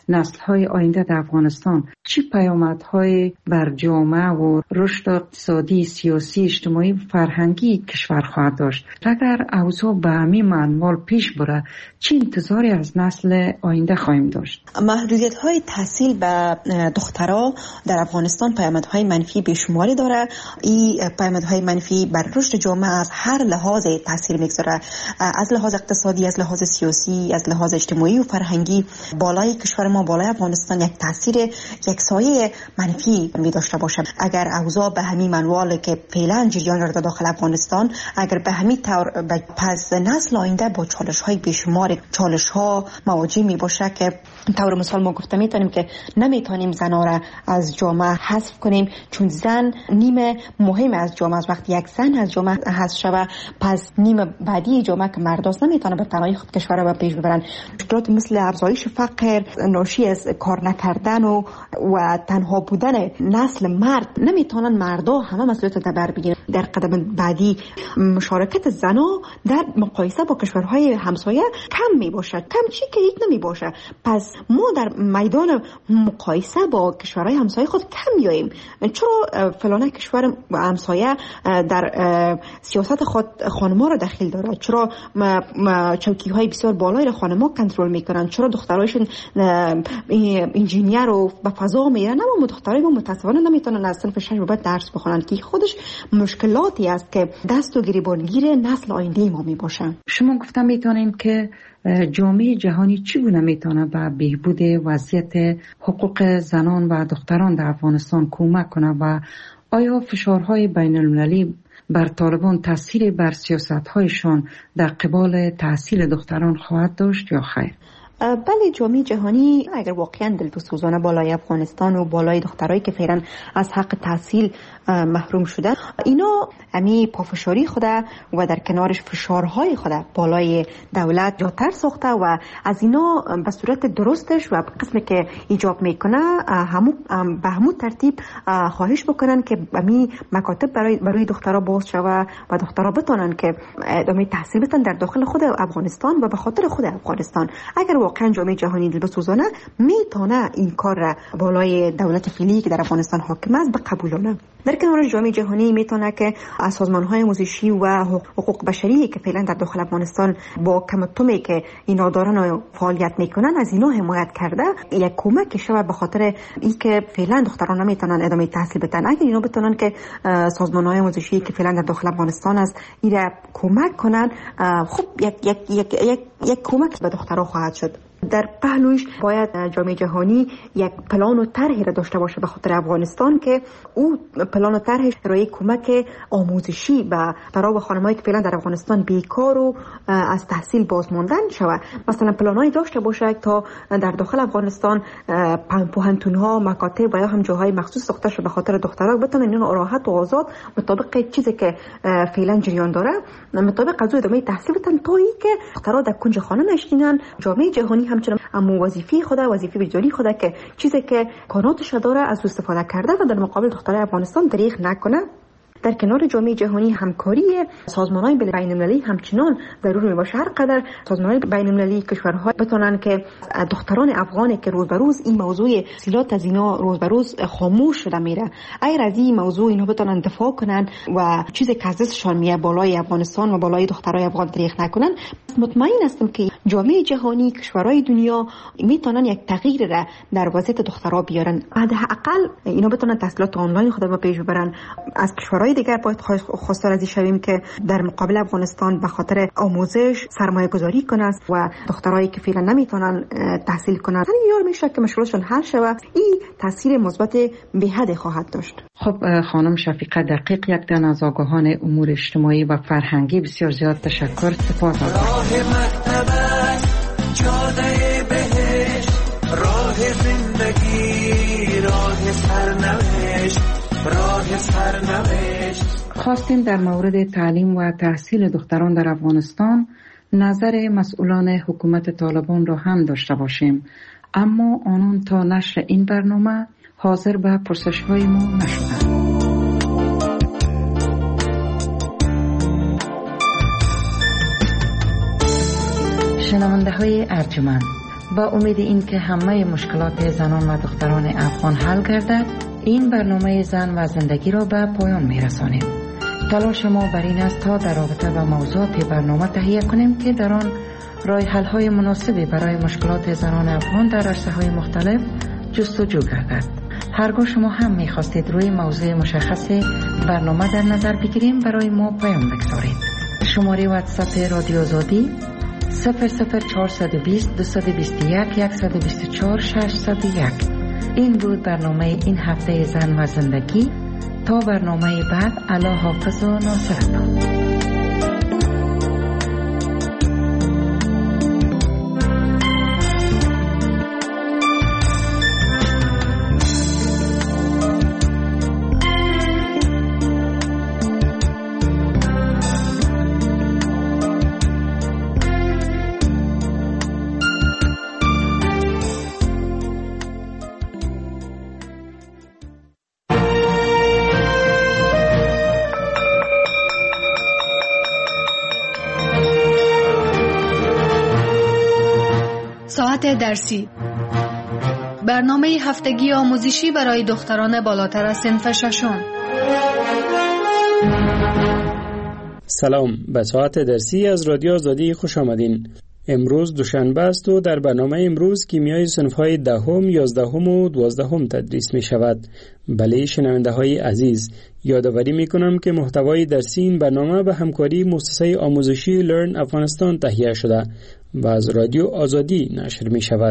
نسل‌های آینده در افغانستان چه پیامدهای بر جامعه و رشد اقتصادی، سیاسی، اجتماعی و فرهنگی کشور خواهد داشت؟ اگر اوضاع به همین منوال پیش بره چه انتظاری از نسل آینده خواهیم داشت؟ محدودیت‌های تحصیل به دخترها در افغانستان پیامدهای منفی بیشماری داره. این پیامدهای منفی بر رشد جامعه از هر لحاظ تاثیر میگذاره، از لحاظ اقتصادی، از لحاظ سیاسی، از لحاظ اجتماعی و فرهنگی. بالای کشور ما، بالای افغانستان یک تاثیر، یک سایه منفی می داشته باشه. اگر اوضاع به همین منوال که فعلا جریان داره داخل افغانستان، اگر به همین طور پس نسل آینده با چالش های بیشمار، چالش ها مواجه می باشه که طور مثال ما گفته میتونیم که نمیتونیم زنا را از جامعه حذف کنیم، چون زن نیمه مهم از جامعه است. وقتی یک زن از جامعه حذف شوه، پس نیمه بعدی جامعه که مرداست نمیتونه به تنهایی خود کشور را پیش ببرن. مشکلات مثل افزایش فقر، ناشی از کار نکردن و و تنها بودن نسل مرد، نمیتونن مردا همه مسئولیت رو بر بگیرن. در قدم بعدی مشارکت زنا در مقایسه با کشورهای همسایه کم می باشه، کم چی که هیچ نمی باشه. پس ما در میدان مقایسه با کشورهای همسایه خود کم میاییم. چرا فلانه کشور همسایه در سیاست خود خانم‌ها را دخیل داره؟ چرا چوکی های بسیار بالایی را خانم‌ها کنترل میکنن؟ چرا دخترایشون انجینیر و به فضا میرن؟ اما دخترای ما متاسفانه نمیتونن از صنف شش بعد درس بخونن، که خودش مشکلاتی است که دست و گریبانگیر نسل آینده ما میباشه. شما گفتم میتونین که جامعه جهانی چگونه میتونه به بهبود وضعیت حقوق زنان و دختران در افغانستان کمک کنه و آیا فشارهای بین المللی بر طالبان تاثیر بر سیاست‌هایشان در قبال تحصیل دختران خواهد داشت یا خیر؟ بله، جامعه جهانی اگر واقعا دلسوزانه بالای افغانستان و بالای دخترایی که فعلا از حق تحصیل محروم شده، اینا امی پافشاری خوده و در کنارش فشارهای خوده بالای دولت جاتر ساخته و از اینا به صورت درستش و قسمی که ایجاب میکنه همو به همون ترتیب خواهش بکنن که امی مکاتب برای برای دخترها باز شوه و دخترها بتونن که ادامه تحصیل بدن در داخل خود افغانستان و به خاطر خود افغانستان. اگر واقعا جامعه جهانی دلسوزانه میتونه این کار را بالای دولت فعلی که در افغانستان حاکم است بقبولونه. در کنار جامعه جهانی میتونه که از سازمان‌های آموزشی و حقوق بشری که فعلا در داخل افغانستان با کمتومی که اینا دارن فعالیت میکنن از اینا حمایت کرده، یک کمک شود به خاطر اینکه فعلا دختران نمیتونن ادامه تحصیل بدن. اگر اینا بتونن که سازمان‌های آموزشی که فعلا در داخل افغانستان است اینا کمک کنن، خب یک یک یک یک, یک کمک به دخترها خواهد شد. در پهلوش باید جامعه جهانی یک پلان و طرحی را داشته باشه به خاطر افغانستان که او پلان و طرحش برای کمک آموزشی به برای خانمایی که فعلا در افغانستان بیکار و از تحصیل بازماندن شود. مثلا پلانایی داشته باشه تا در داخل افغانستان پوهنتون‌ها، مکاتب و یا هم جاهای مخصوص ساخته شده به خاطر دخترها بتونن اینا راحت و آزاد مطابق چیزی که فعلا جریان داره مطابق از ادامه تحصیل بدن تا اینکه دخترها در کنج خانه نشینن. جامعه جهانی همچنان اما وظیفه خود وظیفه وجدانی خود که چیزی که کاناتش داره از استفاده کرده و در مقابل دخترای افغانستان دریغ نکنه. در کنار جامعه جهانی همکاری سازمان‌های بین‌المللی همچنان ضروری میباشه. هر قدر سازمان‌های بین‌المللی کشورها بتونن که دختران افغانی که روز به روز این موضوع سیلات از اینا روز به روز خاموش شده میره، اگر از این موضوع اینا بتونن دفاع کنن و چیزی که از دستشان میاد بالای افغانستان و بالای دخترای افغان دریغ نکنن، مطمئن هستم که جامعه جهانی، کشورهای دنیا میتونن یک تغییر را در وضعیت دخترها بیارن. حداقل اینا بتونن تحصیلات آنلاین خود را پیش ببرن. از کشورهای دیگر باید خواستار از این شویم که در مقابل افغانستان به خاطر آموزش سرمایه گذاری کنند و دخترایی که فعلا نمیتونن تحصیل کنند یار میشه که مشکلاتشون حل شود. این تاثیر مثبت به حد خواهد داشت. خب خانم شفیقه دقیق، یک دن از آگاهان امور اجتماعی و فرهنگی، بسیار زیاد تشکر. سپاس. راه مکتبت جاده بهشت، راه زندگی، راه سرنوشت، راه سرنوشت. خواستیم در مورد تعلیم و تحصیل دختران در افغانستان نظر مسئولان حکومت طالبان را هم داشته باشیم، اما آنان تا نشر این برنامه حاضر به پرسش‌های ما نشدند. شنونده های ارجمند، با امید اینکه همه مشکلات زنان و دختران افغان حل گردد، این برنامه زن و زندگی را به پایان می‌رسانیم. تلاش ما بر این است تا در رابطه با موضوعات برنامه تهیه کنیم که در آن راه حل‌های مناسبی برای مشکلات زنان افغان در عرصه‌های مختلف جستجو گردد. هرگاه شما هم می‌خواستید روی موضوع مشخص برنامه در نظر بگیریم، برای ما پیام بگذارید. شماره واتساپ رادیو آزادی صفر صفر چهارصد و بیست دویست و بیست و یک صد و بیست و چهار ششصد و یک. این بود برنامه این هفته زن و زندگی. تا برنامه بعد، الله حافظ و ناصرتان. ساعت درسی، برنامه هفتگی آموزشی برای دختران بالاتر از صنف ششم. سلام، به ساعت درسی از رادیو آزادی خوش آمدین. امروز دوشنبه است و در برنامه امروز کیمیای صنف‌های دهم، یازدهم و دوازدهم تدریس می شود. بله شنونده های عزیز، یادآوری می کنم که محتوای درسی این برنامه به همکاری مؤسسه آموزشی لرن افغانستان تهیه شده و از رادیو آزادی نشر می شود.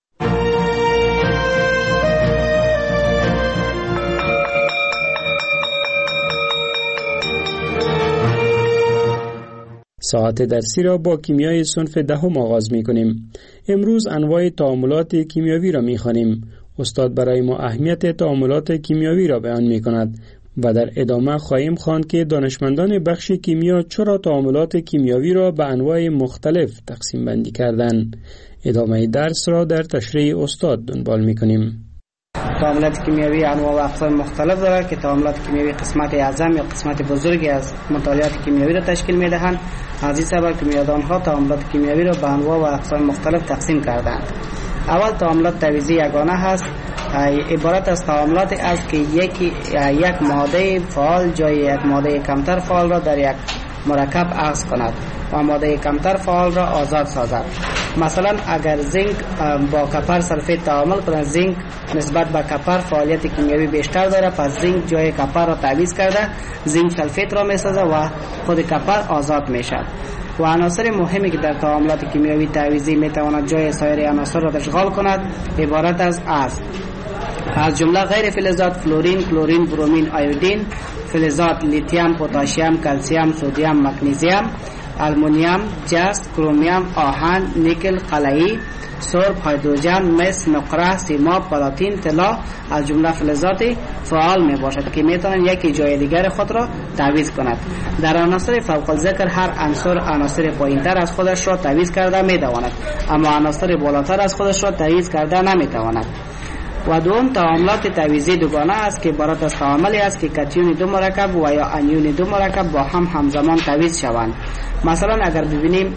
ساعت درسی را با کیمیای صنف دهم آغاز می کنیم. امروز انواع تعاملات کیمیاوی را می خوانیم. استاد برای ما اهمیت تعاملات کیمیاوی را بیان می کند و در ادامه خواهیم خواند که دانشمندان بخش کیمیا چرا تعاملات کیمیاوی را به انواع مختلف تقسیم بندی کردند. ادامه درس را در تشریح استاد دنبال می کنیم. تعاملات کیمیاوی انواع و اقسام مختلف دارد که تعاملات کیمیاوی قسمت اعظم یا قسمت بزرگی از مطالعات کیمیاوی را تشکیل می دهند. از این سبب کیمیادانها تعاملات کیمیاوی را به انواع و اقسام مختلف تقسیم کردند. اول تعاملات تعویضی یگانه هست، عبارت از تعاملاتی است که یکی یک ماده فعال جای یک ماده کمتر فعال را در یک مرکب عوض کند و ماده کمتر فعال را آزاد سازد. مثلا اگر زینک با کپر سلفیت تعامل کند، زینک نسبت به کپر فعالیت کیمیایی بیشتر داره، پس زینک جای کپر را تعویض کرده زینک سلفیت را میسازه و خود کپر آزاد میشد. و عناصر مهمی که در تعاملات کیمیایی تعویضی میتواند جای سایر عناصر را اشغال کند عبارت از است از جمله غیر فلزات فلورین، کلورین، برومین، آیودین، فلزات لیتیوم، پتاسیم، کلسیم، سدیم، مگنیزیم، آلومینیوم، جست، کرومیوم، آهن، نیکل، قلعی، سرب، هیدروژن، مس، نقره، سیماب، پلاتین، طلا از جمله فلزات فعال می باشد که می توانند یکی جای دیگر خود را تعویض کند. در عناصر فوق الذکر هر عنصر عناصر پایینتر از خودش را تعویض کرده می تواند، اما عناصر بالاتر از خودش را تعویض کرده نمی تواند. و دوم تعاملات تعویضی دوگانه است که عبارت از تعاملی است که کاتیون دو مرکب و یا انیون دو مرکب با هم همزمان تعویض شوند. مثلا اگر ببینیم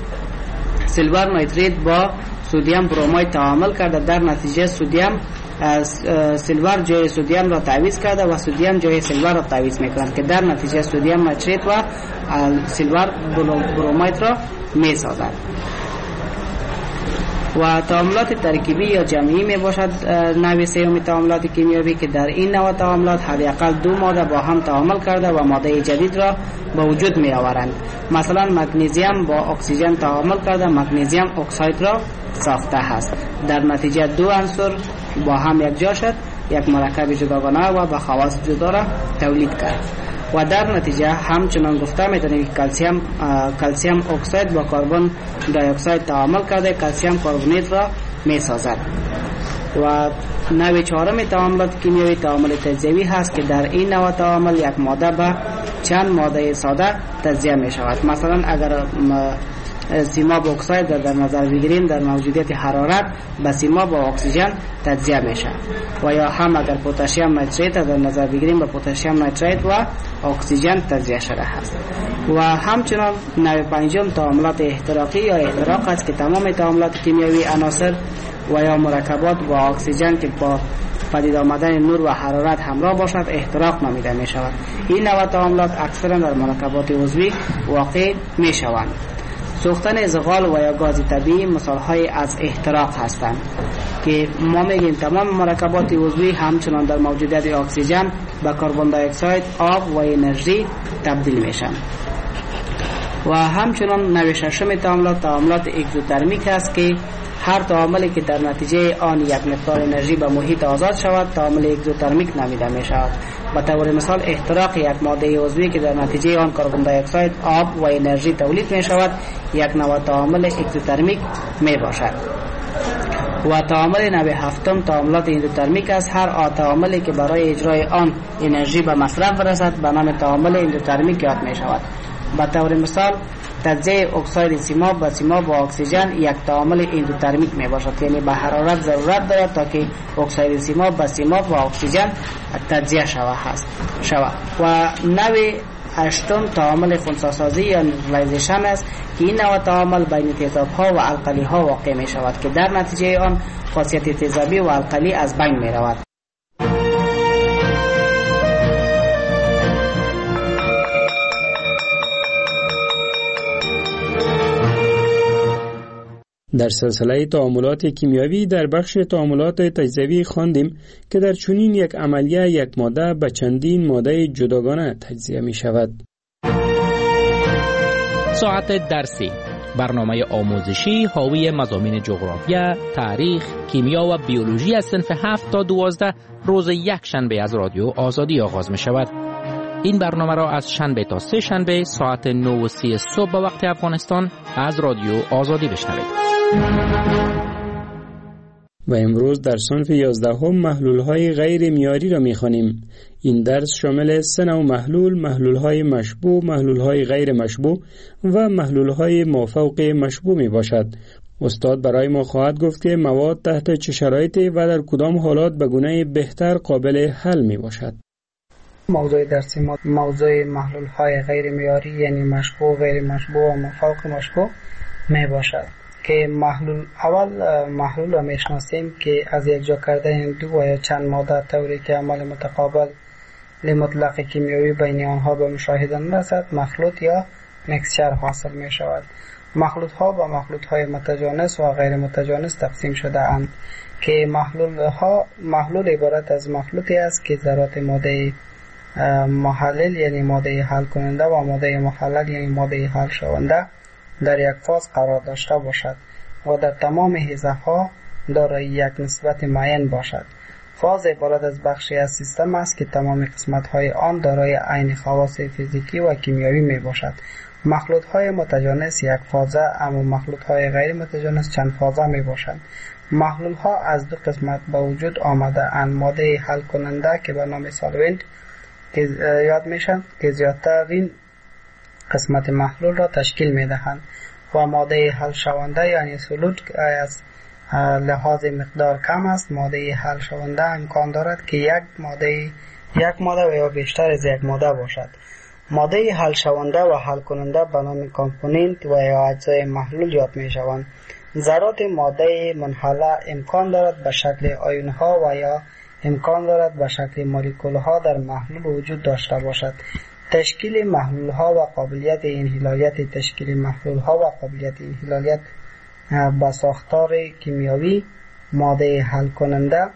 سیلور نیتریت با سدیم برومید تعامل کرده، در نتیجه سدیم سیلور جای سدیم را تعویض کرده و سدیم جای سیلور را تعویض میکنند که در نتیجه سدیم نیتریت و سیلور برومید را میسازد. و تعاملات ترکیبی یا جمعی می باشد نوع سوم تعاملات کیمیایی که در این نوع تعاملات حداقل دو ماده با هم تعامل کرده و ماده جدید را به وجود می آورند. مثلا مگنیزیم با اکسیژن تعامل کرده مگنیزیم اکساید را ساخته است. در نتیجه دو عنصر با هم یک جا شد، یک مرکب جداگانه و به خواص جدا را تولید کرد. و در نتیجه همچنان گفته میتونیم که کلسیم کلسیم اکساید با کربن دی اکساید تعامل کرده کلسیم کربونیت را میسازد. و نوع چهارم تعاملات کیمیایی تعامل تجزیوی هست که در این نوع تعامل یک ماده به چند ماده ساده تجزیه می شود. مثلا اگر سیماب اکساید در نظر بگیریم در موجودیت حرارت به سیماب و اکسیژن تجزیه میشه. و یا هم اگر پتاسیم نایتریت در نظر بگیریم به پتاسیم نایتریت و اکسیژن تجزیه شده است. و همچنان نوع پنجم تعاملات احتراقی یا احتراق است که تمام تعاملات کیمیایی عناصر و یا مرکبات با اکسیژن که با پدید آمدن نور و حرارت همراه باشد احتراق نامیده می شود. این نوع تعاملات اکثرا در مرکبات عضوی واقع می شوند. سوختن زغال و یا گاز طبیعی مثال های از احتراق هستند که ما میگیم تمام مرکبات عضوی همچنان در موجودیت اکسیژن به کربن دی اکساید، آب و انرژی تبدیل میشن. و همچنان نوع ششم تعاملات تعاملات اگزوترمیک است که هر تعاملی که در نتیجه آن یک مقدار انرژی به محیط آزاد شود تعامل اگزوترمیک نامیده می شود. به طور مثال احتراق یک ماده عضوی که در نتیجه آن کربن دی اکساید، آب و انرژی تولید می شود یک نوع تعامل اگزوترمیک می باشد. و تعامل نوع هفتم تعاملات اندوترمیک است. هر تعاملی که برای اجرای آن انرژی به مصرف برسد به نام تعامل اندوترمیک یاد می شود. به طور مثال تجزیه اکساید سیماب و سیماب و اکسیژن یک تعامل اندوترمیک می باشد، یعنی به حرارت ضرورت دارد تا که اکساید سیماب و سیماب و اکسیژن تجزیه شود هست شود. و نوع هشتم تعامل خنثی‌سازی یا نیوترالایزیشن است که این نوع تعامل بین تیزاب‌ها و القلی‌ها واقع می شود که در نتیجه آن خاصیت تیزابی و القلی از بین می رود. در سلسله تعاملات کیمیاوی در بخش تعاملات تجزیوی خواندیم که در چنین یک عملیه یک ماده به چندین ماده جداگانه تجزیه می شود. ساعت درسی، برنامه آموزشی حاوی مضامین جغرافیا، تاریخ، کیمیا و بیولوژی از صنف هفت تا دوازده روز یک شنبه از رادیو آزادی آغاز می شود. این برنامه را از شنبه تا سه شنبه ساعت نه و سی صبح به وقت افغانستان از رادیو آزادی بشنوید. و امروز در صنف یازدهم محلول‌های غیر معیاری را می‌خوانیم. این درس شامل سه نوع محلول، محلول‌های مشبوع، محلول‌های غیر مشبوع و محلول‌های مافوق مشبوع میباشد. استاد برای ما خواهد گفت که مواد تحت چه شرایطی و در کدام حالات به گونه بهتر قابل حل میباشد. موضوع درسی ما موضوع محلول‌های غیر معیاری یعنی مشبوع، غیر مشبوع و مافوق مشبوع میباشد. که محلول اول محلول را میشناسیم که از یک جا کردن دو و یا چند ماده طوری که عمل متقابل مطلق کیمیایی بین آنها به مشاهده نرسد مخلوط یا مکسچر حاصل می شود. مخلوط ها با مخلوط های متجانس و غیر متجانس تقسیم شده اند که محلول ها محلول عبارت از مخلوطی است که ذرات ماده محلل یعنی ماده حل کننده و ماده محلل یعنی ماده حل شونده در یک فاز قرار داشته باشد و در تمام حیزه ها دارای یک نسبت معین باشد. فاز عبارت از بخشی از سیستم است که تمام قسمت های آن دارای عین خواص فیزیکی و کیمیایی می باشد. مخلوط های متجانس یک فازه اما مخلوط های غیر متجانس چند فازه می باشند. محلول ها از دو قسمت به وجود آمده اند، ماده حل کننده که به نام سالونت که یاد میشن که زیادترین قسمت محلول را تشکیل می دهند و ماده حل شونده یعنی سولوت که از لحاظ مقدار کم است. ماده حل شونده امکان دارد که یک ماده یک ماده و یا بیشتر از یک ماده باشد. ماده حل شونده و حل کننده به نام کامپوننت و یا اجزای محلول یاد می شوند. ذرات ماده منحله امکان دارد به شکل آیون ها و یا امکان دارد به شکل مولکول ها در محلول وجود داشته باشد. تشکیل محلول ها و قابلیت انحلالیت تشکیل محلول ها و قابلیت انحلالیت با ساختار کیمیایی ماده حل کننده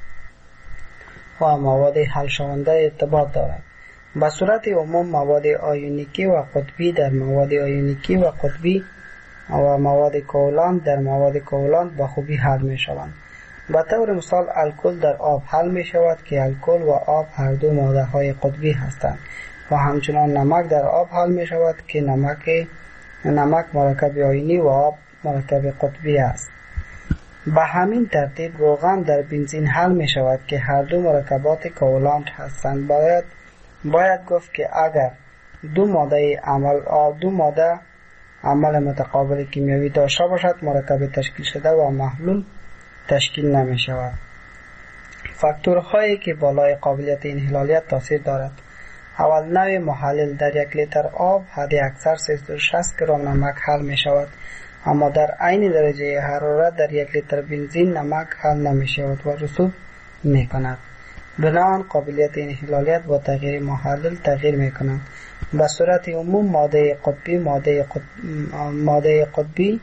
و مواد حل شونده ارتباط دارد. به صورت عموم مواد آیونیکی و قطبی در مواد آیونیکی و قطبی و مواد کوولانت در مواد کوولانت به خوبی حل می شوند. به طور مثال الکل در آب حل می شود که الکل و آب هر دو ماده های قطبی هستند و همچنان نمک در آب حل می شود که نمک نمک مرکب آیونی و آب مرکب قطبی است. به همین ترتیب روغن در بنزین حل می شود که هر دو مرکبات کوولانت هستند. باید باید گفت که اگر دو ماده عمل دو ماده عمل متقابل کیمیایی داشته باشد مرکب تشکیل شده و محلول تشکیل نمی شود. فاکتورهایی که بالای قابلیت انحلالیت تاثیر دارد: اول، نوع محلل در یک لیتر آب حد اکثر سیصد و شصت گرم نمک حل می شود، اما در عین درجه حرارت در یک لیتر بنزین نمک حل نمی شود و رسوب می کند. بنابراین قابلیت انحلالیت با تغییر محلل تغییر می کند. به صورت عموم ماده قطبی ماده قطبی ماده قطبی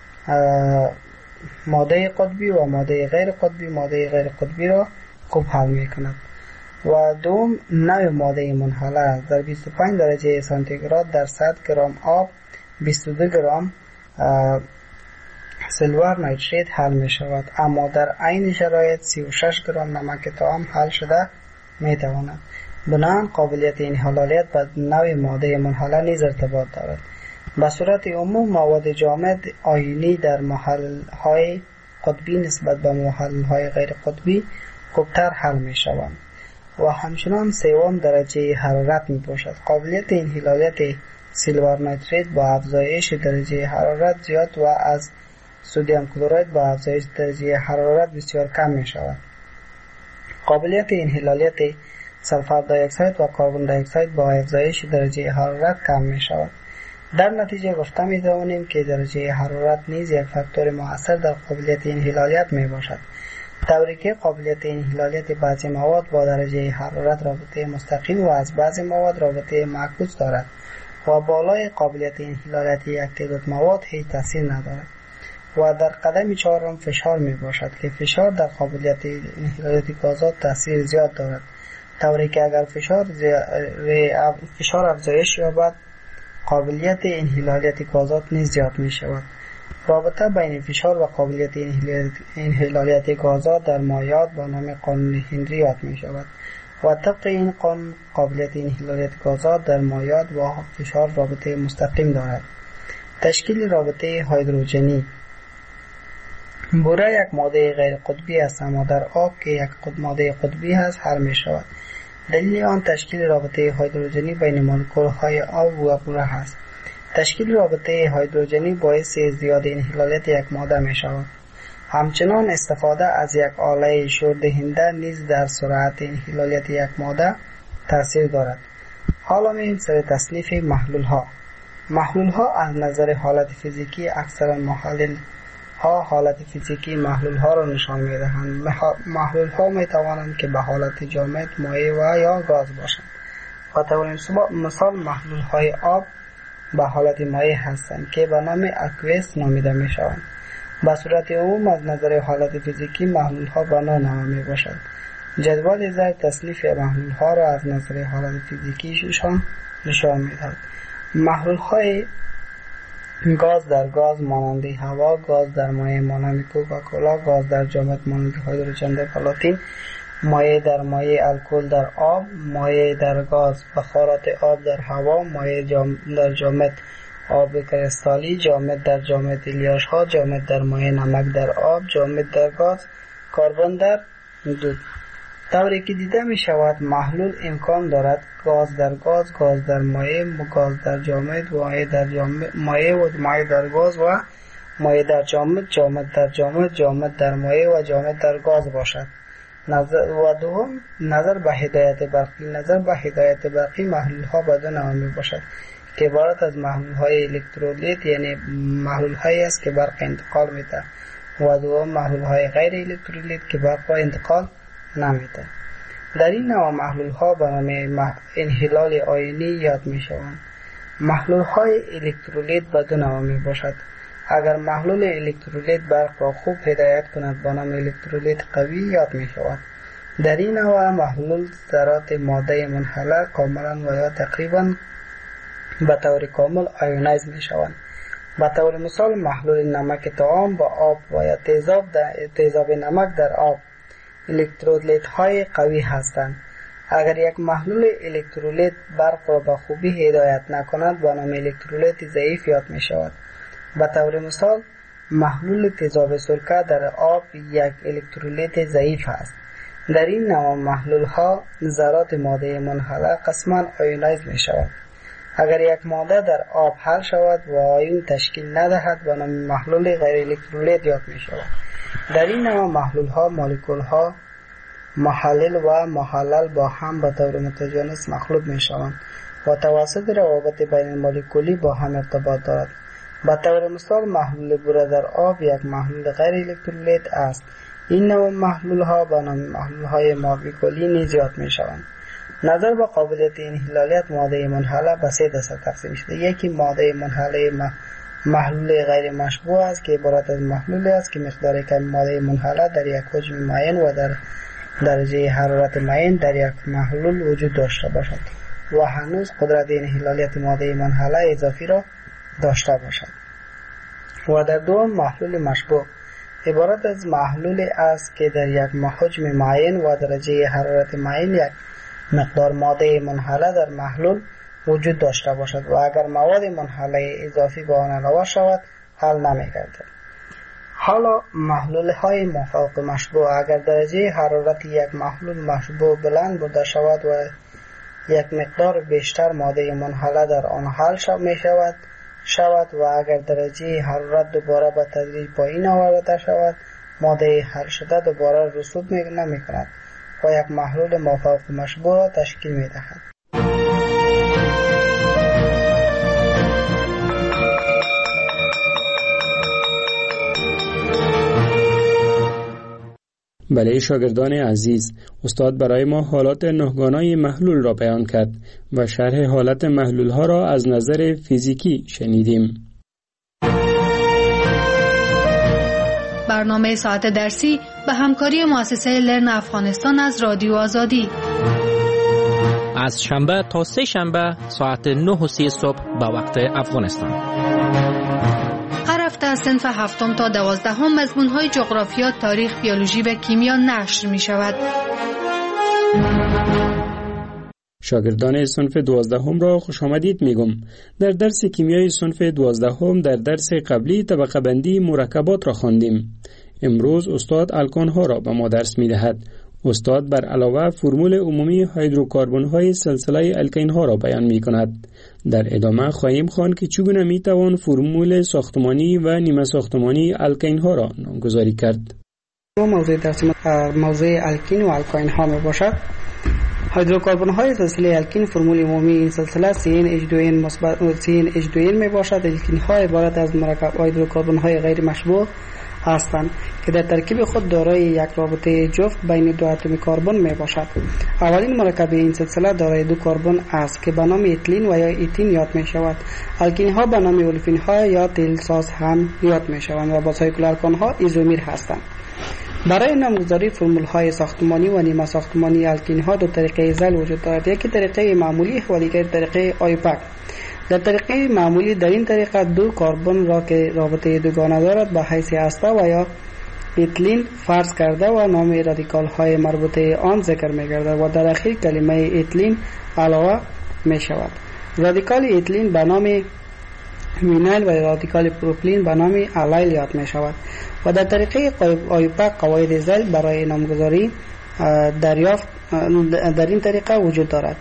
ماده قطبی و ماده غیر قطبی ماده غیر قطبی را خوب حل می کند. و دوم، نوع ماده منحله است. در بیست و پنج درجه سانتیگراد در صد گرم آب بیست و دو گرم سیلور نیتریت حل می شود، اما در عین شرایط سی و شش گرم نمک طعام حل شده می تواند. بنابراین قابلیت انحلالیت با نوع ماده منحله نیز ارتباط دارد. به صورت عموم مواد جامد آیونی در محلل های قطبی نسبت به محلل های غیر قطبی خوبتر حل می شوند و همچنان سوم درجه حرارت می باشد. قابلیت انحلالیت سیلور نیتریت با افزایش درجه حرارت زیاد و از سدیم کلراید با افزایش درجه حرارت بسیار کم می شود. قابلیت انحلالیت سلفر دی اکساید و کربن دی اکساید با افزایش درجه حرارت کم می شود. در نتیجه گفته می توانیم که درجه حرارت نیز یک فاکتور مؤثر در قابلیت انحلالیت می باشد، طوری که قابلیت انحلالیت بعضی مواد با درجه حرارت رابطه مستقیم و از بعضی مواد رابطه معکوس دارد و بالای قابلیت انحلالیت یک تعداد مواد هیچ تاثیر ندارد. و در قدم چهارم فشار می باشد که فشار در قابلیت انحلالیت گازات تاثیر زیاد دارد، طوری که اگر فشار فشار افزایش یابد قابلیت انحلالیت گازات نیز زیاد می شود. رابطه بین فشار و قابلیت انحلالیت گازات در مایعات با نام قانون هنری یاد می شود و طبق این قانون قابلیت انحلالیت گازات در مایعات با فشار رابطه مستقیم دارد. تشکیل رابطه هیدروژنی: بوره یک ماده غیر قطبی است، اما در آب که یک ماده قطبی است حل می شود. دلیل آن تشکیل رابطه هیدروژنی بین مولکول های آب و بوره است. تشکیل رابطه هیدروژنی باعث ازدیاد انحلالیت یک ماده می شود. همچنان استفاده از یک آله شوردهنده نیز در سرعت انحلالیت یک ماده تاثیر دارد. حالا می‌ریم سر تصنیف محلول ها. محلول ها از نظر حالت فیزیکی اکثرا محلل ها حالت فیزیکی محلول ها را نشان می دهند. محلول ها می توانند که به حالت جامد، مایع و یا گاز باشند. و طور مثال محلول های آب به حالت مایع هستند که به نام اکویس نامیده می شوند. به صورت عموم از نظر حالت فیزیکی محلول ها به نوع نما می باشند. جدول زیر تصنیف محلول ها را از نظر حالت فیزیکیشان نشان می دهد. محلول های گاز در گاز مانند هوا، گاز در مایع مانند کوکاکولا، گاز در جامد مانند هیدروژن در پلاتین، مایع در مایع الکل در آب، مایع در گاز بخارات آب در هوا، مایع جام در جامد آب کریستالی، جامد در جامد الیاش ها، جامد در مایع نمک در آب، جامد در گاز کربن در دود. طوری که دیده می شود محلول امکان دارد گاز در گاز، گاز در مایع، گاز در جامد، مایع در جامد، مایع و مایع در گاز و مایع در جامد، جامد در جامد، جامد در مایع و جامد در گاز باشد. نظر و دوم نظر به هدایت برقی. نظر به هدایت برقی محلول ها به دو نوع می باشد که عبارت از محلول های الکترولیت یعنی محلول هایی است که برق انتقال می ده و دوم محلول های غیر الکترولیت که برق را انتقال نمی ده. در این نوع محلول ها به نام انحلال آیونی یاد می شوند. محلول های الکترولیت به دو نوع می باشد. اگر محلول الکترولیت برق را خوب هدایت کند به نام الکترولیت قوی یاد می شود. در این نوع محلول ذرات ماده منحله کاملا و یا تقریبا به طور کامل آیونایز می شوند. به طور مثال محلول نمک طعام با آب و یا تیزاب تیزاب نمک در آب الکترولیت های قوی هستند. اگر یک محلول الکترولیت برق را به خوبی هدایت نکند به نام الکترولیت ضعیف یاد می شود. به طور مثال محلول تیزاب سرکه در آب یک الکترولیت ضعیف است. در این نوع محلول ها ذرات ماده منحله قسما آیونایز می شود. اگر یک ماده در آب حل شود و آیون تشکیل ندهد به نام محلول غیر الکترولیت یاد می شود. در این نوع محلول ها مولکول ها محلل و محلل با هم به طور متجانس مخلوط می شوند و توسط روابط بین مولکولی با هم ارتباط دارد. به طور مثال محلول بوره در آب یک محلول غیر الکترولیت است. این نوع محلول ها به نام محلول های مولکولی نیز یاد می شوند. نظر به قابلیت انحلالیت ماده منحله به سه دسته تقسیم شده. یکی ماده منحله محلول غیر مشبوع است که عبارت از محلولی است که مقدار کم ماده منحله در یک حجم معین و در درجه حرارت معین در یک محلول وجود داشته باشد و هنوز قدرت انحلالیت ماده منحله اضافی را داشته باشد. و در دوم محلول مشبوع عبارت از محلولی است که در یک حجم معین و درجه حرارت معین یک مقدار ماده منحله در محلول وجود داشته باشد و اگر مواد منحله اضافی به آن علاوه شود حل نمی‌گردد. حالا محلول های مافوق مشبوع اگر درجه حرارت یک محلول مشبوع بلند بوده شود و یک مقدار بیشتر ماده منحله در آن حل شود می شود شود و اگر درجه حرارت دوباره به تدریج پایین آورده شود ماده حل شده دوباره رسوب نمی کند و یک محلول مافوق مشبوع را تشکیل می دهد. بله شاگردان عزیز، استاد برای ما حالات نهگانای محلول را بیان کرد و شرح حالت محلول ها را از نظر فیزیکی شنیدیم. برنامه ساعت درسی به همکاری مؤسسه لرن افغانستان از رادیو آزادی از شنبه تا سه شنبه ساعت نه و سی صبح به وقت افغانستان. هر هفته از صنف هفتم تا دوازدهم مضمون‌های جغرافیا، تاریخ، بیولوژی و کیمیا نشر می‌شود. شاگردان صنف دوازدهم را خوش آمدید میگم. در درس کیمیای صنف دوازدهم در درس قبلی طبقه بندی مرکبات را خواندیم. امروز استاد الکان ها را به ما درس می‌دهد. استاد بر علاوه فرمول عمومی هیدروکاربن های سلسله الکین ها را بیان می کند. در ادامه خواهیم خواند که چگونه می توان فرمول ساختمانی و نیمه ساختمانی الکین ها را نامگذاری کرد. موضوع درس موضوع الکین و الکین ها می باشد. هیدروکاربن های سلسله الکین فرمول عمومی این سلسله سی ان اچ دو ان مثبت سی ان اچ دو ان می باشد. الکین ها عبارت از مرکب هیدروکاربن های غیر مشبوع هستند که در ترکیب خود دارای یک رابطه جفت بین دو اتم کربن می باشد. اولین مرکب این سلسله دارای دو کربن است که به نام اتیلین و یا ایتین یاد می شود. الکین ها به نام اولفین ها یا تیل ساز هم یاد می شوند و با سایکل الکان ها ایزومیر هستند. برای نامگذاری فرمول های ساختمانی و نیمه ساختمانی الکین ها دو طریقه زل وجود دارد. یکی طریقه معمولی و دیگر طریقه آیوپک. در طریقه معمولی در این طریقه دو کربن را که رابطه دوگانه دارد به حیث هسته و یا اتیلین فرض کرده و نام رادیکال های مربوطه آن ذکر می گردد و در اخیر کلمه اتیلین علاوه می شود. رادیکال اتیلین به نام وینایل و رادیکال پروپیلین به نام الیل یاد می شود و در طریقه آیوپک قواعد زل برای نامگذاری دریافت در این طریقه وجود دارد.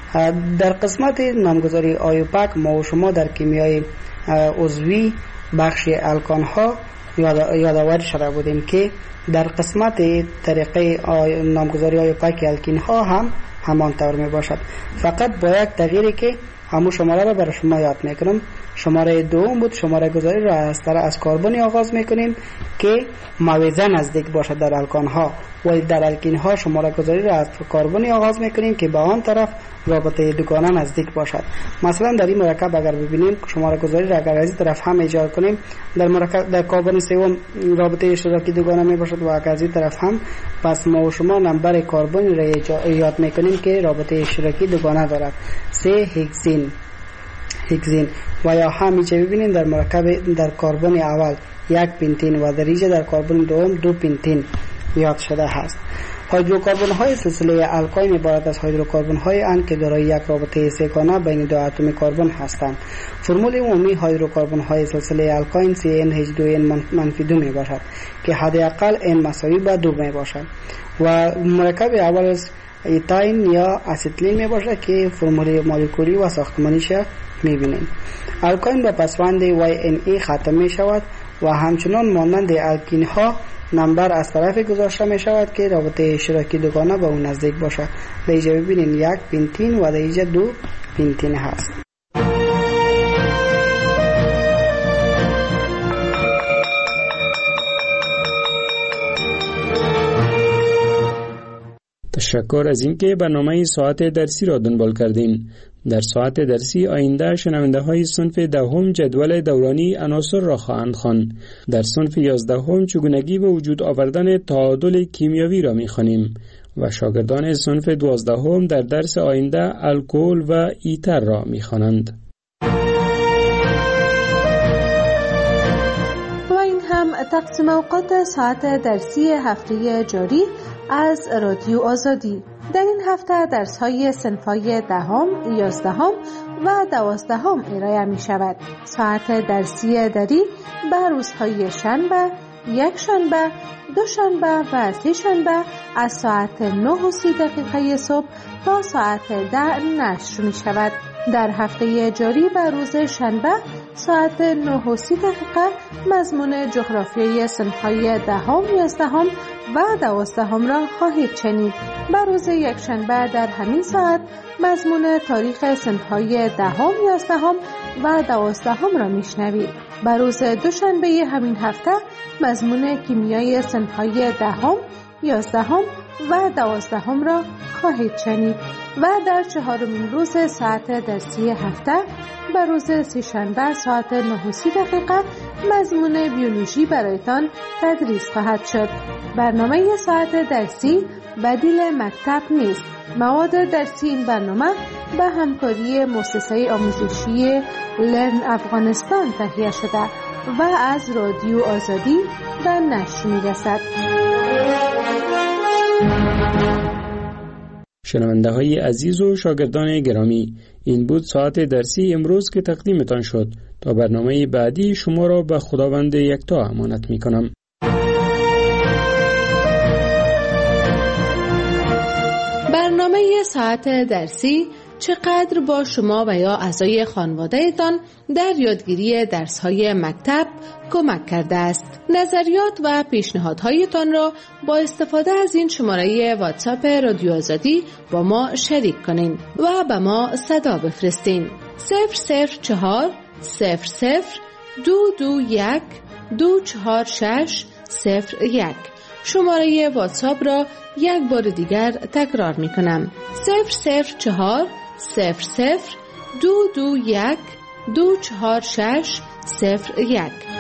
در قسمت نامگذاری آیوپک ما و شما در کیمیای عضوی بخش الکان ها یادآوری شده بودیم که در قسمت طریقه نامگذاری آیوپک الکین ها هم همان طور می باشد، فقط با یک تغییری که همون شماره را برای شما یاد میکنم. شماره دوم بود. شماره گذاری را از طرف از کربنی آغاز میکنیم که موازی نزدیک باشد در الکان ها و در الکین ها شماره گذاری را از کربنی آغاز میکنیم که به آن طرف رابطه دوگانه نزدیک باشد. مثلا در این مرکب اگر ببینیم شماره گذاری را اگر از این طرف هم ایجاد کنیم در مرکب در کربن سوم رابطه اشتراکی دوگانه می باشد و اگر از این طرف هم، پس ما و شما نمبر کربن را یاد میکنیم که رابطه اشتراکی دوگانه دارد. سه هگزین هگزین و یا همیشه ببینیم در مرکب در کربن اول یک پنتین و در اینجا در کربن دوم دو پنتین یاد شده است. هیدروکاربن های سلسله الکین عبارت از هیدروکاربن های اند که دارای یک رابطه سه‌گانه بین دو اتم کربن هستند. فرمول عمومی هیدروکاربن های سلسله الکین سی ان اچ دو ان منفی دو می باشد که حداقل n مساوی با دو می باشد و مرکب اول از ایتاین یا اسیتیلین می باشه که فرمول مولکولی و ساختمانیش می بینیم. الکاین به پسوند وای ان ای ختم می شود و همچنان مانند الکین ها نمبر از طرف گذاشته می شود که رابطه اشتراکی دوگانه به اون نزدیک باشه. در اینجا ببینید یک پنتین و در اینجا دو پنتین هست. تشکر از اینکه برنامه ساعت درسی را دنبال کردین. در ساعت درسی آینده شنونده های صنف دهم جدول دورانی عناصر را خواهند خواند. در صنف یازدهم چگونگی به وجود آوردن تعادل کیمیایی را می‌خوانیم و شاگردان صنف دوازدهم در درس آینده الکل و ایتر را می‌خوانند. و این هم تقسیم اوقات ساعت درسی هفته جاری از رادیو آزادی. در این هفته درس های صنف‌های دهم، یازدهم و دوازدهم ارائه می شود. ساعت درسی دری به روزهای شنبه، یک شنبه، دو شنبه و سه شنبه از ساعت نه و سی دقیقه صبح تا ساعت ده نشر می شود. در هفته جاری به روز شنبه ساعت نه و سی دقیقه مضمون جغرافیای صنف‌های دهم، یازدهم و دوازدهم را خواهید شنید. به روز یکشنبه در همین ساعت مضمون تاریخ صنف‌های دهم، یازدهم و دوازدهم را میشنوید. به روز دوشنبه همین هفته مضمون کیمیای صنف‌های دهم، یازدهم و دوازدهم را خواهید شنید و در چهارمین روز ساعت درسی هفته به روز سه‌شنبه ساعت نه و سی دقیقه مضمون بیولوژی برایتان تدریس خواهد شد. برنامه ساعت درسی بدیل مکتب نیست. مواد درسی این برنامه به همکاری مؤسسه آموزشی لرن افغانستان تهیه شده و از رادیو آزادی به نشر می‌رسد. شنونده های عزیز و شاگردان گرامی، این بود ساعت درسی امروز که تقدیمتان شد. تا برنامه بعدی شما را به خداوند یکتا امانت می کنم. برنامه ساعت درسی چقدر با شما و یا اعضای خانواده‌تان در یادگیری درس‌های مکتب کمک کرده است. نظریات و پیشنهادهایتان را با استفاده از این شماره واتساپ رادیو آزادی با ما شریک کنین و به ما صدا بفرستین. صفر صفر چهار صفر صفر دو دو یک دو چهار شش صفر یک. شماره واتساپ را یک بار دیگر تکرار می کنم. صفر صفر چهار صفر صفر دو دو یک دو چهار شش صفر یک.